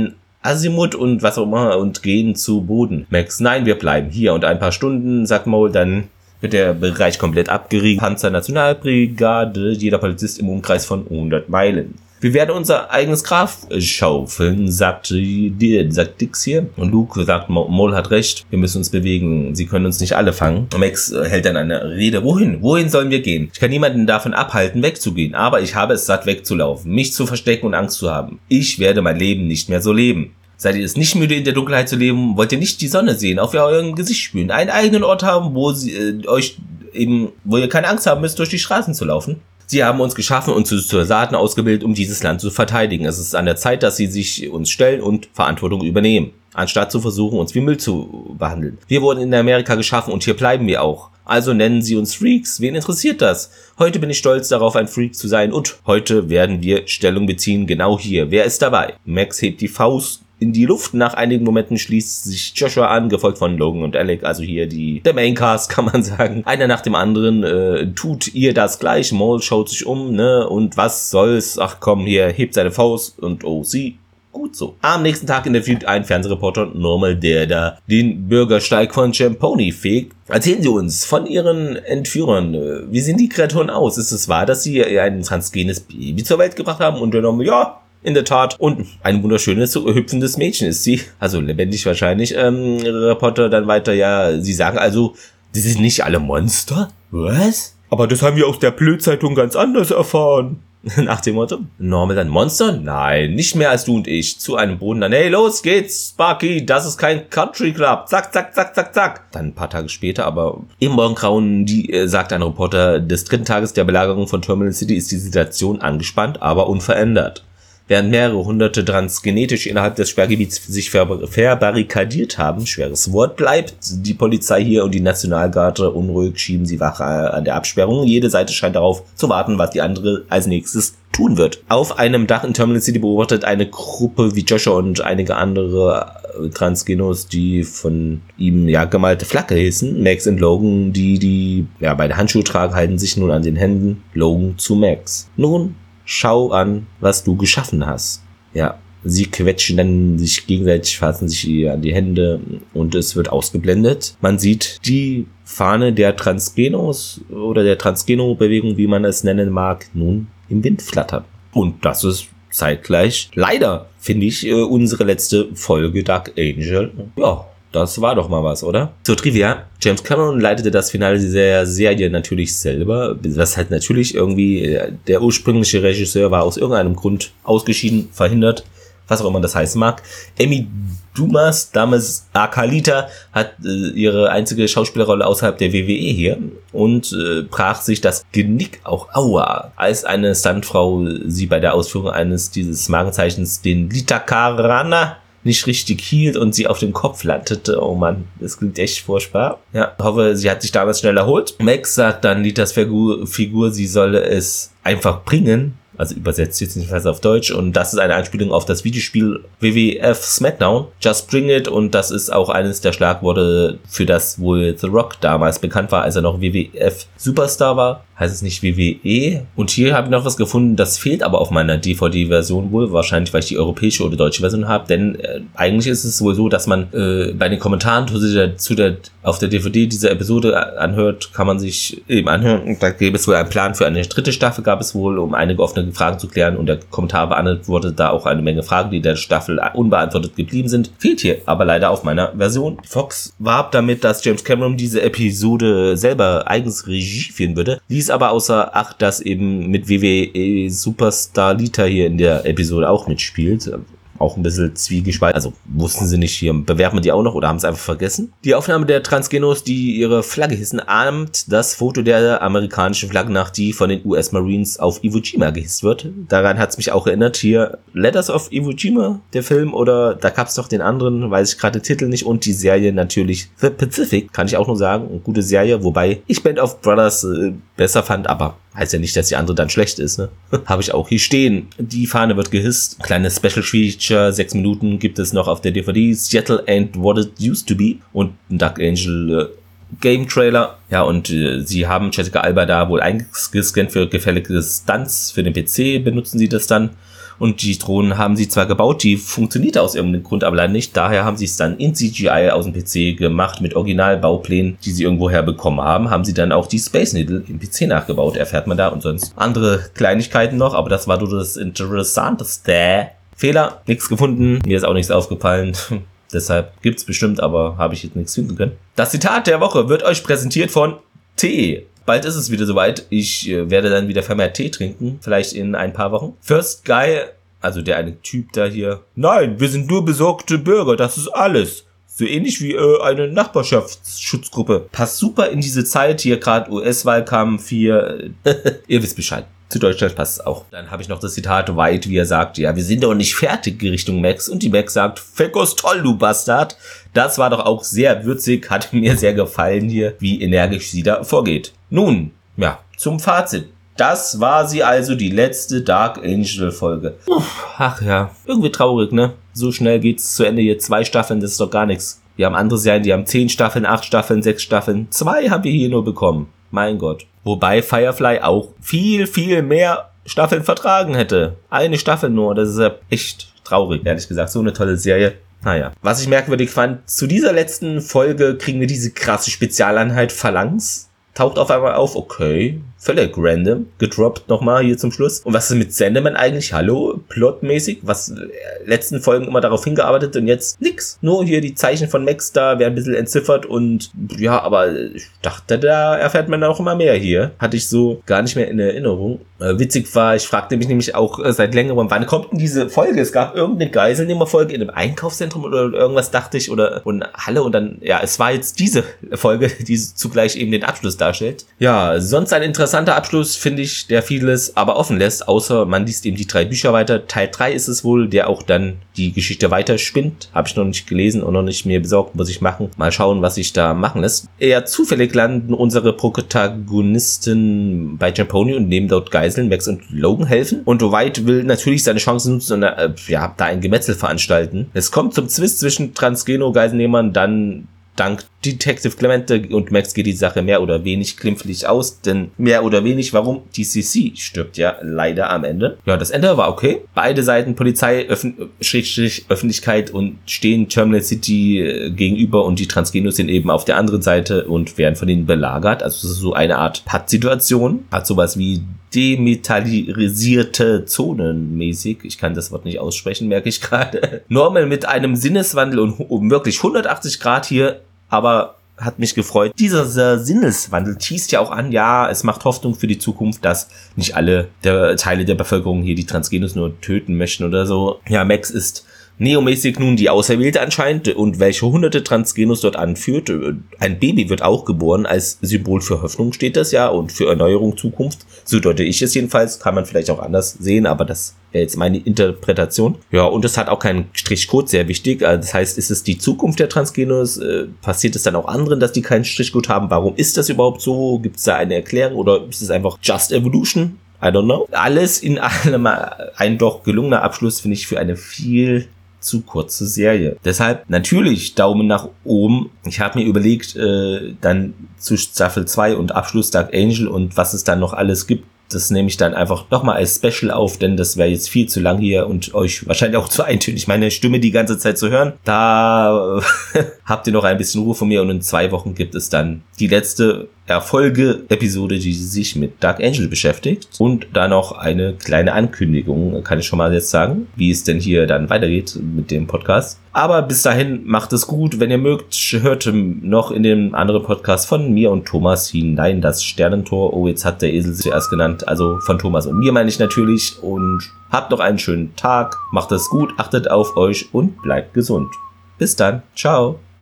Azimuth und was auch immer und gehen zu Boden. Max, nein, wir bleiben hier und ein paar Stunden, sagt Maul, dann wird der Bereich komplett abgeriegelt. Panzernationalbrigade, jeder Polizist im Umkreis von hundert Meilen. Wir werden unser eigenes Grab schaufeln, sagt, die, sagt Dix hier. Und Luke sagt, Maul hat recht, wir müssen uns bewegen, sie können uns nicht alle fangen. Max hält dann eine Rede. Wohin? Wohin sollen wir gehen? Ich kann niemanden davon abhalten, wegzugehen, aber ich habe es satt, wegzulaufen, mich zu verstecken und Angst zu haben. Ich werde mein Leben nicht mehr so leben. Seid ihr es nicht müde, in der Dunkelheit zu leben? Wollt ihr nicht die Sonne sehen, auf eurem Gesicht spüren, einen eigenen Ort haben, wo sie äh, euch eben, wo ihr keine Angst haben müsst, durch die Straßen zu laufen? Sie haben uns geschaffen und zu Soldaten ausgebildet, um dieses Land zu verteidigen. Es ist an der Zeit, dass sie sich uns stellen und Verantwortung übernehmen, anstatt zu versuchen, uns wie Müll zu behandeln. Wir wurden in Amerika geschaffen und hier bleiben wir auch. Also nennen sie uns Freaks. Wen interessiert das? Heute bin ich stolz darauf, ein Freak zu sein und heute werden wir Stellung beziehen, genau hier. Wer ist dabei? Max hebt die Faust in die Luft. Nach einigen Momenten schließt sich Joshua an, gefolgt von Logan und Alec, also hier die der Maincast, kann man sagen. Einer nach dem anderen äh, tut ihr das gleich. Maul schaut sich um, ne, und was soll's? Ach komm, hier, hebt seine Faust und oh, sie. Gut so. Am nächsten Tag interviewt ein Fernsehreporter Normal, der da den Bürgersteig von Champoni fegt. Erzählen Sie uns von Ihren Entführern. Wie sehen die Kreaturen aus? Ist es wahr, dass Sie ein transgenes Baby zur Welt gebracht haben? Und der Normal, ja, in der Tat. Und ein wunderschönes, hüpfendes Mädchen ist sie. Also lebendig wahrscheinlich. Ähm, Reporter dann weiter, ja, Sie sagen also, die sind nicht alle Monster? Was? Aber das haben wir aus der Blödzeitung ganz anders erfahren. Nach dem Motto, Normal dann Monster? Nein, nicht mehr als du und ich. Zu einem Boden dann, hey, los geht's, Sparky, das ist kein Country Club. Zack, zack, zack, zack, zack. Dann ein paar Tage später, aber im Morgengrauen, die, äh, sagt ein Reporter, des dritten Tages der Belagerung von Terminal City ist die Situation angespannt, aber unverändert. Während mehrere hunderte transgenetisch innerhalb des Sperrgebiets sich ver- verbarrikadiert haben, schweres Wort, bleibt die Polizei hier und die Nationalgarde unruhig, schieben sie Wache an der Absperrung. Jede Seite scheint darauf zu warten, was die andere als nächstes tun wird. Auf einem Dach in Terminal City beobachtet eine Gruppe wie Joshua und einige andere Transgenos, die von ihm ja gemalte Flagge hissen. Max und Logan, die die ja beide Handschuhe tragen, halten sich nun an den Händen. Logan zu Max. Nun schau an, was du geschaffen hast. Ja, sie quetschen dann sich gegenseitig, fassen sich an die Hände und es wird ausgeblendet. Man sieht die Fahne der Transgenos oder der Transgeno-Bewegung, wie man es nennen mag, nun im Wind flattern. Und das ist zeitgleich, leider, finde ich, unsere letzte Folge Dark Angel. Ja, das war doch mal was, oder? Zur Trivia. James Cameron leitete das Finale der Serie natürlich selber. Was halt natürlich irgendwie, der ursprüngliche Regisseur war aus irgendeinem Grund ausgeschieden, verhindert, was auch immer das heißen mag. Amy Dumas, damals Akalita, hat äh, ihre einzige Schauspielerrolle außerhalb der W W E hier und äh, brach sich das Genick, auch aua, als eine Stuntfrau sie bei der Ausführung eines dieses Markenzeichens, den Litakarana, nicht richtig hielt und sie auf dem Kopf landete. Oh Mann, das klingt echt furchtbar. Ja, hoffe, sie hat sich damals schnell erholt. Max sagt dann Litas Figur, Figur, sie solle es einfach bringen. Also übersetzt jetzt nicht fast auf Deutsch. Und das ist eine Anspielung auf das Videospiel W W F SmackDown. Just Bring It. Und das ist auch eines der Schlagworte, für das wohl The Rock damals bekannt war, als er noch W W F Superstar war. Heißt es nicht W W E? Und hier habe ich noch was gefunden, das fehlt aber auf meiner D V D-Version wohl. Wahrscheinlich, weil ich die europäische oder deutsche Version habe. Denn äh, eigentlich ist es wohl so, dass man äh, bei den Kommentaren zu der, zu der, auf der D V D dieser Episode anhört, kann man sich eben anhören. Und da gäbe es wohl einen Plan für eine dritte Staffel, gab es wohl, um einige offene Fragen zu klären. Und der Kommentar beantwortet da auch eine Menge Fragen, die der Staffel unbeantwortet geblieben sind. Fehlt hier aber leider auf meiner Version. Fox warb damit, dass James Cameron diese Episode selber eigens Regie führen würde. Ließ aber außer Acht, dass eben mit W W E Superstar Lita hier in der Episode auch mitspielt. Auch ein bisschen zwiegespalten. Also wussten sie nicht, hier bewerben wir die auch noch oder haben es einfach vergessen. Die Aufnahme der Transgenos, die ihre Flagge hissen, ahmt das Foto der amerikanischen Flagge nach, die von den U S Marines auf Iwo Jima gehisst wird. Daran hat es mich auch erinnert. Hier Letters of Iwo Jima, der Film, oder da gab es doch den anderen, weiß ich gerade den Titel nicht, und die Serie natürlich The Pacific, kann ich auch nur sagen. Eine gute Serie, wobei ich Band of Brothers äh, besser fand, aber heißt ja nicht, dass die andere dann schlecht ist, ne? Habe ich auch hier stehen. Die Fahne wird gehisst. Kleines Special Feature, sechs Minuten gibt es noch auf der D V D. Seattle ain't what it used to be. Und ein Dark Angel äh, Game Trailer. Ja, und äh, sie haben Jessica Alba da wohl eingescannt für gefällige Stunts. Für den P C benutzen sie das dann. Und die Drohnen haben sie zwar gebaut, die funktioniert aus irgendeinem Grund aber leider nicht. Daher haben sie es dann in C G I aus dem P C gemacht mit Originalbauplänen, die sie irgendwoher bekommen haben. Haben sie dann auch die Space Needle im P C nachgebaut, erfährt man da. Und sonst andere Kleinigkeiten noch, aber das war doch das Interessanteste. Fehler, nichts gefunden, mir ist auch nichts aufgefallen. Deshalb gibt's bestimmt, aber habe ich jetzt nichts finden können. Das Zitat der Woche wird euch präsentiert von Tee. Bald ist es wieder soweit. Ich äh, werde dann wieder vermehrt Tee trinken. Vielleicht in ein paar Wochen. First Guy, also der eine Typ da hier. Nein, wir sind nur besorgte Bürger. Das ist alles. So ähnlich wie äh, eine Nachbarschaftsschutzgruppe. Passt super in diese Zeit. Hier gerade U S-Wahlkampf hier. Ihr wisst Bescheid. Zu Deutschland passt es auch. Dann habe ich noch das Zitat White, wie er sagt, ja, wir sind doch nicht fertig Richtung Max. Und die Max sagt, Fekos toll, du Bastard. Das war doch auch sehr würzig, hat mir sehr gefallen hier, wie energisch sie da vorgeht. Nun, ja, zum Fazit. Das war sie also, die letzte Dark Angel Folge. Uff, ach ja, irgendwie traurig, ne? So schnell geht's zu Ende hier. Zwei Staffeln, das ist doch gar nichts. Wir haben andere Serien, die haben zehn Staffeln, acht Staffeln, sechs Staffeln. Zwei haben wir hier nur bekommen. Mein Gott. Wobei Firefly auch viel, viel mehr Staffeln vertragen hätte. Eine Staffel nur, das ist ja echt traurig, ehrlich gesagt. So eine tolle Serie. Naja. Was ich merkwürdig fand, zu dieser letzten Folge kriegen wir diese krasse Spezialeinheit Phalanx. Taucht auf einmal auf, okay, völlig random, gedroppt nochmal hier zum Schluss. Und was ist mit Sandman eigentlich? Hallo, plotmäßig, was äh, letzten Folgen immer darauf hingearbeitet und jetzt nix. Nur hier die Zeichen von Max da werden ein bisschen entziffert und ja, aber ich dachte, da erfährt man auch immer mehr hier. Hatte ich so gar nicht mehr in Erinnerung. Äh, witzig war, ich fragte mich nämlich auch äh, seit längerem, wann kommt denn diese Folge? Es gab irgendeine Geiselnehmerfolge in einem Einkaufszentrum oder irgendwas, dachte ich, oder und Halle und dann, ja, es war jetzt diese Folge, die zugleich eben den Abschluss darstellt. Ja, sonst ein interessanter Abschluss, finde ich, der vieles aber offen lässt, außer man liest eben die drei Bücher weiter. Teil drei ist es wohl, der auch dann die Geschichte weiter spinnt. Habe ich noch nicht gelesen und noch nicht mir besorgt, muss ich machen. Mal schauen, was sich da machen lässt. Eher zufällig landen unsere Protagonisten bei Jamponi und nehmen dort Geiseln, Max und Logan helfen. Und White will natürlich seine Chance nutzen und äh, ja, da ein Gemetzel veranstalten. Es kommt zum Zwist zwischen Transgeno-Geiselnehmern, dann dank Detective Clemente und Max geht die Sache mehr oder wenig glimpflich aus, denn mehr oder wenig, warum? Die C C stirbt ja leider am Ende. Ja, das Ende war okay. Beide Seiten, Polizei, Öffn- Schrägstrich, Öffentlichkeit und stehen Terminal City äh, gegenüber und die Transgenos sind eben auf der anderen Seite und werden von ihnen belagert. Also es ist so eine Art Patt-Situation. Hat sowas wie demetallisierte Zonen mäßig. Ich kann das Wort nicht aussprechen, merke ich gerade. Normal mit einem Sinneswandel und um wirklich hundertachtzig Grad hier, aber hat mich gefreut. Dieser Sinneswandel teast ja auch an, ja, es macht Hoffnung für die Zukunft, dass nicht alle der Teile der Bevölkerung hier die Transgenos nur töten möchten oder so. Ja, Max ist neomäßig nun die Auserwählte anscheinend und welche hunderte Transgenos dort anführt. Ein Baby wird auch geboren, als Symbol für Hoffnung steht das ja und für Erneuerung, Zukunft. So deute ich es jedenfalls, kann man vielleicht auch anders sehen, aber das wäre jetzt meine Interpretation. Ja, und es hat auch keinen Strichcode, sehr wichtig. Das heißt, ist es die Zukunft der Transgenos? Äh, passiert es dann auch anderen, dass die keinen Strichcode haben? Warum ist das überhaupt so? Gibt es da eine Erklärung oder ist es einfach Just Evolution? I don't know. Alles in allem ein doch gelungener Abschluss, finde ich, für eine viel zu kurze Serie. Deshalb natürlich Daumen nach oben. Ich habe mir überlegt, äh, dann zu Staffel zwei und Abschluss Dark Angel und was es dann noch alles gibt. Das nehme ich dann einfach nochmal als Special auf, denn das wäre jetzt viel zu lang hier und euch wahrscheinlich auch zu eintönig, meine Stimme die ganze Zeit zu hören. Da habt ihr noch ein bisschen Ruhe von mir und in zwei Wochen gibt es dann die letzte Erfolge-Episode, die sich mit Dark Angel beschäftigt. Und da noch eine kleine Ankündigung, kann ich schon mal jetzt sagen, wie es denn hier dann weitergeht mit dem Podcast. Aber bis dahin macht es gut. Wenn ihr mögt, hört noch in dem anderen Podcast von mir und Thomas hinein das Sternentor. Oh, jetzt hat der Esel zuerst genannt. Also von Thomas und mir meine ich natürlich. Und habt noch einen schönen Tag. Macht es gut, achtet auf euch und bleibt gesund. Bis dann. Ciao.